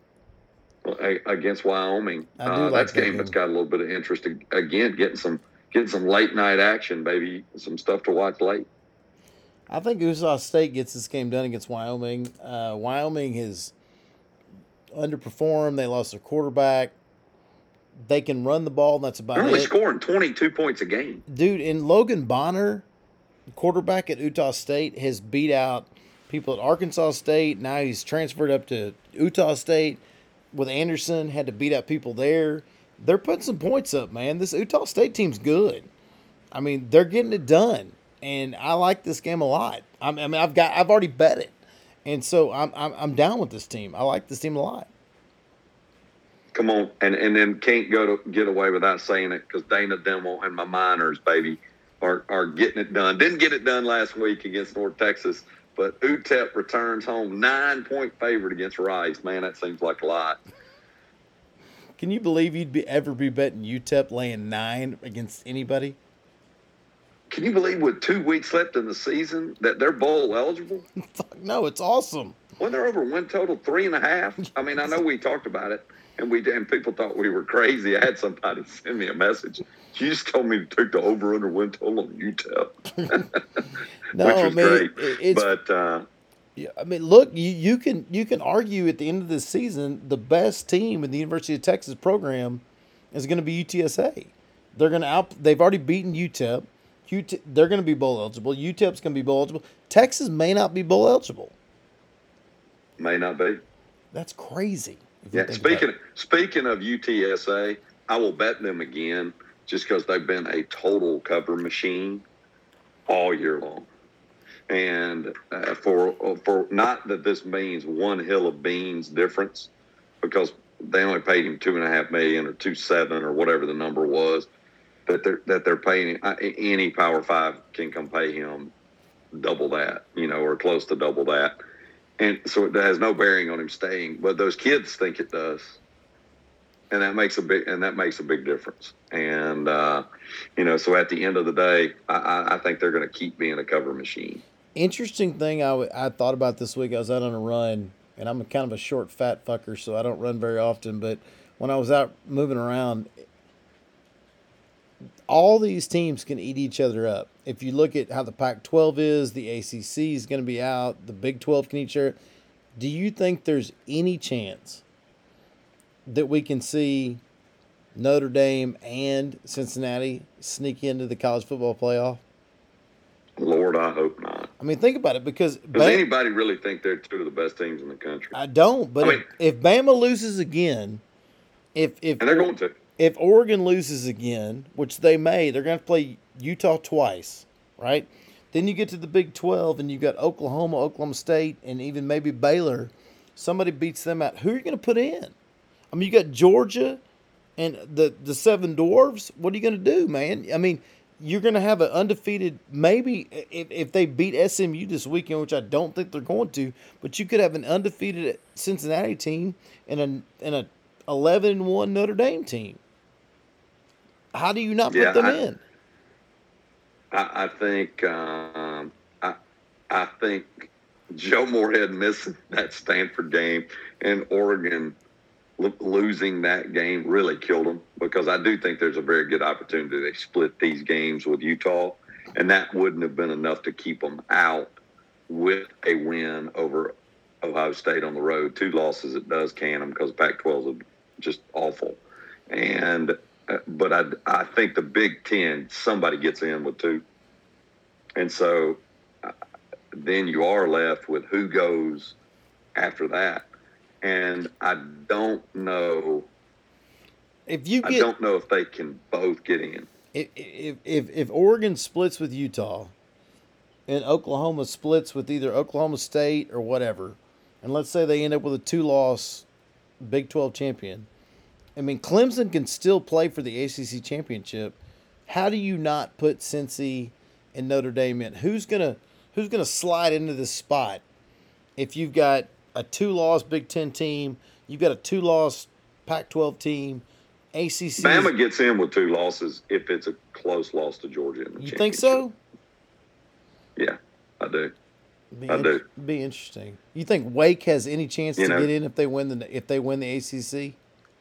against Wyoming. I do like that's that game that's got a little bit of interest. Again, getting some late night action, baby, some stuff to watch late. I think Utah State gets this game done against Wyoming. Wyoming has underperformed. They lost their quarterback. They can run the ball, and that's about They're only it. scoring 22 points a game. Dude, and Logan Bonner, quarterback at Utah State, has beat out people at Arkansas State. Now he's transferred up to Utah State with Anderson, had to beat out people there. They're putting some points up, man. This Utah State team's good. I mean, they're getting it done, and I like this game a lot. I've already bet it, and so I'm down with this team. I like this team a lot. Come on, and then can't get away without saying it because Dana Demo and my Miners, baby, are getting it done. Didn't get it done last week against North Texas, but UTEP returns home 9-point favorite against Rice. Man, that seems like a lot. Can you believe you'd ever be betting UTEP laying 9 against anybody? Can you believe with 2 weeks left in the season that they're bowl eligible? No, it's awesome. Well, they're over win total 3.5. I mean, I know we talked about it, and people thought we were crazy. I had somebody send me a message. You just told me to take the over under win total on UTEP, No, which was great. It's, but yeah, I mean, look, you can argue at the end of this season the best team in the University of Texas program is going to be UTSA. They're going to They've already beaten UTEP. They're going to be bowl eligible. UTEP's going to be bowl eligible. Texas may not be bowl eligible. May not be. That's crazy. Yeah. Speaking of UTSA, I will bet them again just because they've been a total cover machine all year long. And for not that this means one hill of beans difference, because they only paid him $2.5 million or $2.7 or whatever the number was that they're paying. Any Power 5 can come pay him double that, or close to double that. And so it has no bearing on him staying, but those kids think it does, and that makes a big difference. And so at the end of the day, I think they're going to keep being a cover machine. Interesting thing I thought about this week. I was out on a run, and I'm kind of a short, fat fucker, so I don't run very often. But when I was out moving around, all these teams can eat each other up. If you look at how the Pac-12 is, the ACC is going to be out, the Big 12 can eat each other. Do you think there's any chance that we can see Notre Dame and Cincinnati sneak into the college football playoff? Lord, I hope not. I mean, think about it, because does anybody really think they're two of the best teams in the country? I don't, but if Bama loses again, and they're going to. If Oregon loses again, which they may, they're going to play Utah twice, right? Then you get to the Big 12, and you got Oklahoma, Oklahoma State, and even maybe Baylor. Somebody beats them out. Who are you going to put in? I mean, you got Georgia and the Seven Dwarfs. What are you going to do, man? I mean, you're going to have an undefeated, maybe if they beat SMU this weekend, which I don't think they're going to, but you could have an undefeated Cincinnati team and a 11-1 Notre Dame team. How do you not put them in? I think I think Joe Moorhead missing that Stanford game and Oregon losing that game really killed them, because I do think there's a very good opportunity they split these games with Utah, and that wouldn't have been enough to keep them out with a win over Ohio State on the road. 2 losses, it does can them, because Pac-12 is just awful. And but I think the Big Ten, somebody gets in with 2. And so then you are left with who goes after that. And I don't know if they can both get in. If Oregon splits with Utah and Oklahoma splits with either Oklahoma State or whatever, and let's say they end up with a 2-loss Big 12 champion, I mean, Clemson can still play for the ACC championship. how do you not put Cincy and Notre Dame in? Who's gonna slide into this spot if you've got a 2-loss Big Ten team, you've got a 2-loss Pac-12 team, ACC? Bama gets in with 2 losses if it's a close loss to Georgia in the You think so? Yeah, I do. I do. Be interesting. You think Wake has any chance to know, get in if they win the ACC?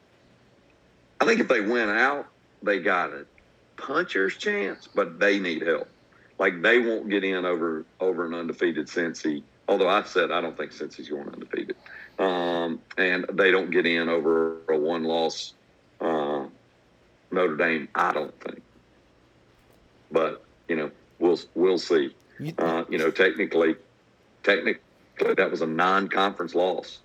I think if they win out, they got a puncher's chance, but they need help. Like, they won't get in over an undefeated Cincy. Although I said I don't think Cincy's going undefeated. And they don't get in over a 1-loss Notre Dame, I don't think. But, we'll see. Technically that was a non-conference loss.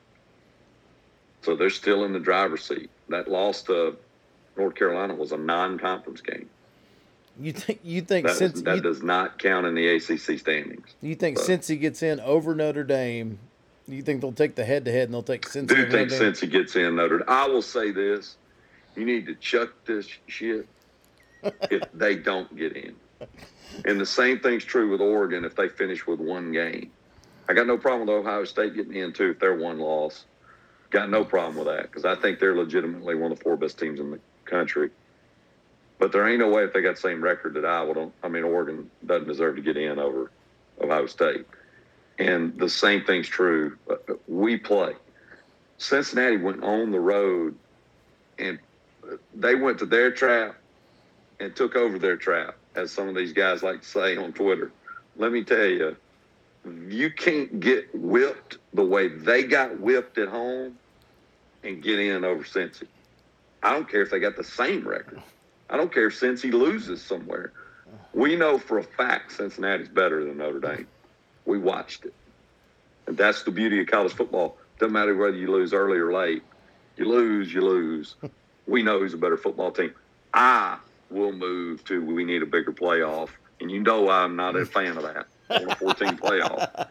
So they're still in the driver's seat. That loss to North Carolina was a non-conference game. You think that does not count in the ACC standings. You think Cincy gets in over Notre Dame? You think they'll take the head-to-head and they'll take Cincy? I do think Cincy gets in Notre Dame. I will say this: you need to chuck this shit if they don't get in. And the same thing's true with Oregon if they finish with 1 game. I got no problem with Ohio State getting in too if they're 1 loss. Got no problem with that because I think they're legitimately one of the 4 best teams in the country. But there ain't no way if they got the same record that Oregon doesn't deserve to get in over Ohio State. And the same thing's true. We play. Cincinnati went on the road and they went to their trap and took over their trap, as some of these guys like to say on Twitter. Let me tell you, you can't get whipped the way they got whipped at home and get in over Cincy. I don't care if they got the same record. I don't care if Cincy loses somewhere. We know for a fact Cincinnati's better than Notre Dame. We watched it. And that's the beauty of college football. Doesn't matter whether you lose early or late. You lose. We know who's a better football team. I will move to we need a bigger playoff. And you know I'm not a fan of that. I want a 14 playoff.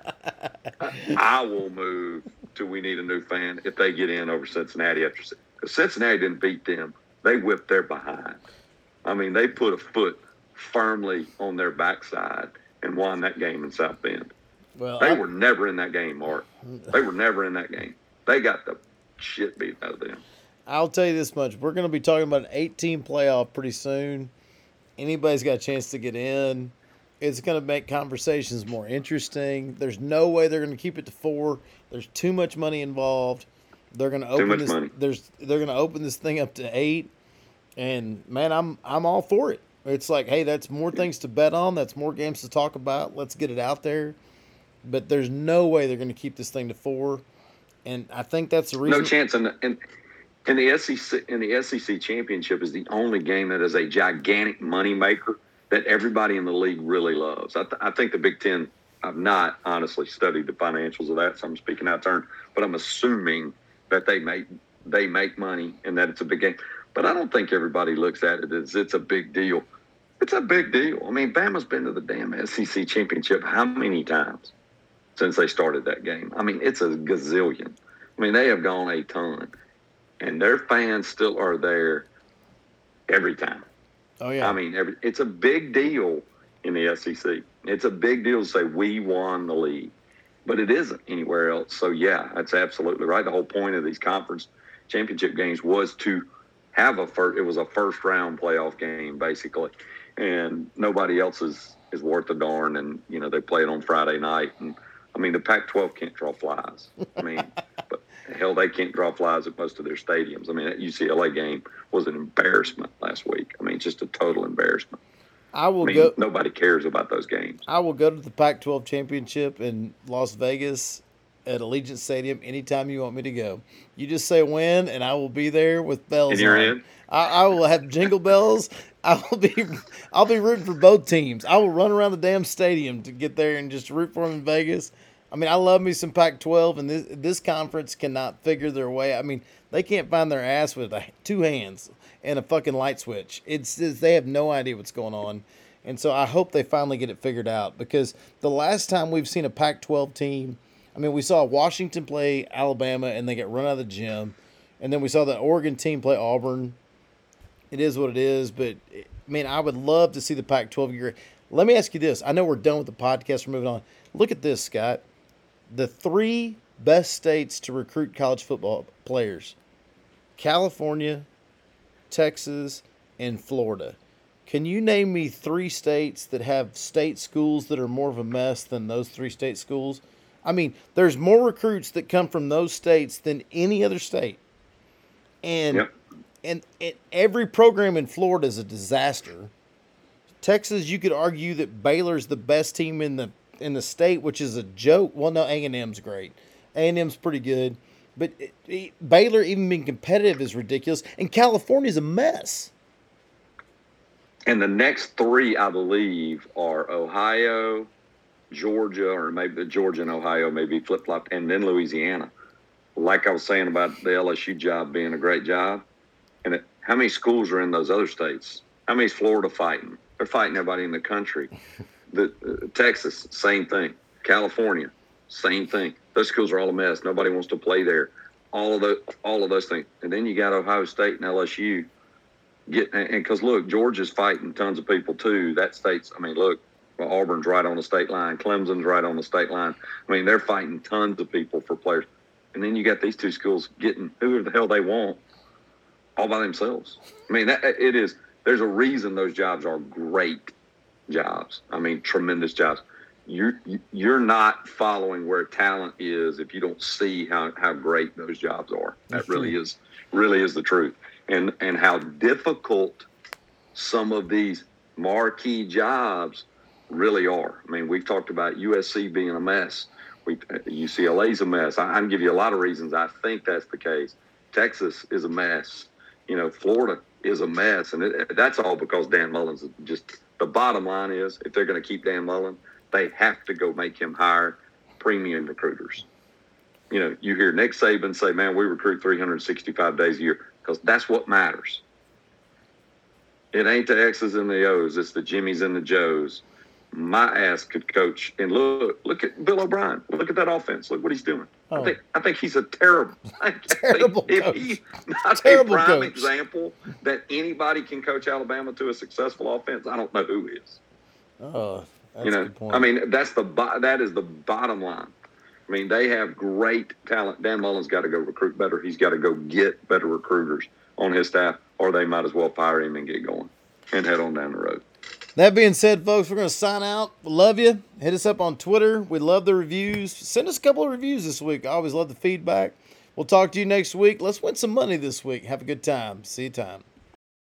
I will move to we need a new fan if they get in over Cincinnati. Because Cincinnati didn't beat them. They whipped their behind. I mean, they put a foot firmly on their backside and won that game in South Bend. Well, they were never in that game, Mark. They were never in that game. They got the shit beat out of them. I'll tell you this much. We're going to be talking about an 8-team playoff pretty soon. Anybody's got a chance to get in. It's going to make conversations more interesting. There's no way they're going to keep it to 4. There's too much money involved. They're going to open this. Money. They're going to open this thing up to 8. And man, I'm all for it. It's like, hey, that's more things to bet on. That's more games to talk about. Let's get it out there. But there's no way they're going to keep this thing to 4. And I think that's the reason. No chance. And the SEC championship is the only game that is a gigantic moneymaker that everybody in the league really loves. I think the Big Ten, I've not honestly studied the financials of that, so I'm speaking out of turn, but I'm assuming that they make money and that it's a big game. But I don't think everybody looks at it as it's a big deal. It's a big deal. I mean, Bama's been to the damn SEC championship how many times since they started that game? I mean, it's a gazillion. I mean, they have gone a ton. And their fans still are there every time. Oh, yeah. I mean, it's a big deal in the SEC. It's a big deal to say we won the league. But it isn't anywhere else. So, yeah, that's absolutely right. The whole point of these conference championship games was to have it was a first-round playoff game, basically. And nobody else is worth a darn. And, they play it on Friday night. And, I mean, the Pac-12 can't draw flies. I mean, but hell, they can't draw flies at most of their stadiums. I mean, that UCLA game was an embarrassment last week. I mean, just a total embarrassment. Nobody cares about those games. I will go to the Pac-12 championship in Las Vegas at Allegiant Stadium anytime you want me to go. You just say when, and I will be there with bells. And you're in? I will have jingle bells. I'll be rooting for both teams. I will run around the damn stadium to get there and just root for them in Vegas. I mean, I love me some Pac-12, and this conference cannot figure their way. I mean, they can't find their ass with 2 hands and a fucking light switch. They have no idea what's going on. And so I hope they finally get it figured out, because the last time we've seen a Pac-12 team, I mean, we saw Washington play Alabama and they get run out of the gym. And then we saw the Oregon team play Auburn. It is what it is, but Man, I would love to see the Pac-12 get. Let me ask you this. I know we're done with the podcast. We're moving on. Look at this, Scott. The 3 best states to recruit college football players: California, Texas, and Florida. Can you name me 3 states that have state schools that are more of a mess than those 3 state schools? I mean, there's more recruits that come from those states than any other state. And Yep. and every program in Florida is a disaster. Texas, you could argue that Baylor's the best team in the state, which is a joke. Well, no, A&M's great. A&M's pretty good, but Baylor even being competitive is ridiculous. And California's a mess. And the next 3, I believe, are Ohio, Georgia, or maybe Georgia and Ohio maybe flip-flopped, and then Louisiana. Like I was saying about the LSU job being a great job. And how many schools are in those other states? How many is Florida fighting? They're fighting everybody in the country. Texas, same thing. California, same thing. Those schools are all a mess. Nobody wants to play there. All of those things. And then you got Ohio State and LSU. Because look, Georgia's fighting tons of people too. That state's, I mean, look, Auburn's right on the state line. Clemson's right on the state line. I mean, they're fighting tons of people for players. And then you got these 2 schools getting whoever the hell they want all by themselves. I mean, it is. There's a reason those jobs are great jobs. I mean, tremendous jobs. You're not following where talent is if you don't see how great those jobs are. That really is the truth. And how difficult some of these marquee jobs really are. I mean, we've talked about USC being a mess. UCLA's a mess. I can give you a lot of reasons I think that's the case. Texas is a mess. Florida is a mess. And that's all because Dan Mullen's just – the bottom line is if they're going to keep Dan Mullen, they have to go make him hire premium recruiters. You hear Nick Saban say, man, we recruit 365 days a year because that's what matters. It ain't the X's and the O's. It's the Jimmies and the Joes. My ass could coach. And look at Bill O'Brien. Look at that offense. Look what he's doing. Oh. I think he's a terrible Terrible if coach. he's not Terrible a prime coach. example that anybody can coach Alabama to a successful offense, I don't know who is. Oh, that's a good point. I mean, that is the bottom line. I mean, they have great talent. Dan Mullen's got to go recruit better. He's got to go get better recruiters on his staff, or they might as well fire him and get going and head on down the road. That being said, folks, we're going to sign out. We love you. Hit us up on Twitter. We love the reviews. Send us a couple of reviews this week. I always love the feedback. We'll talk to you next week. Let's win some money this week. Have a good time. See you time.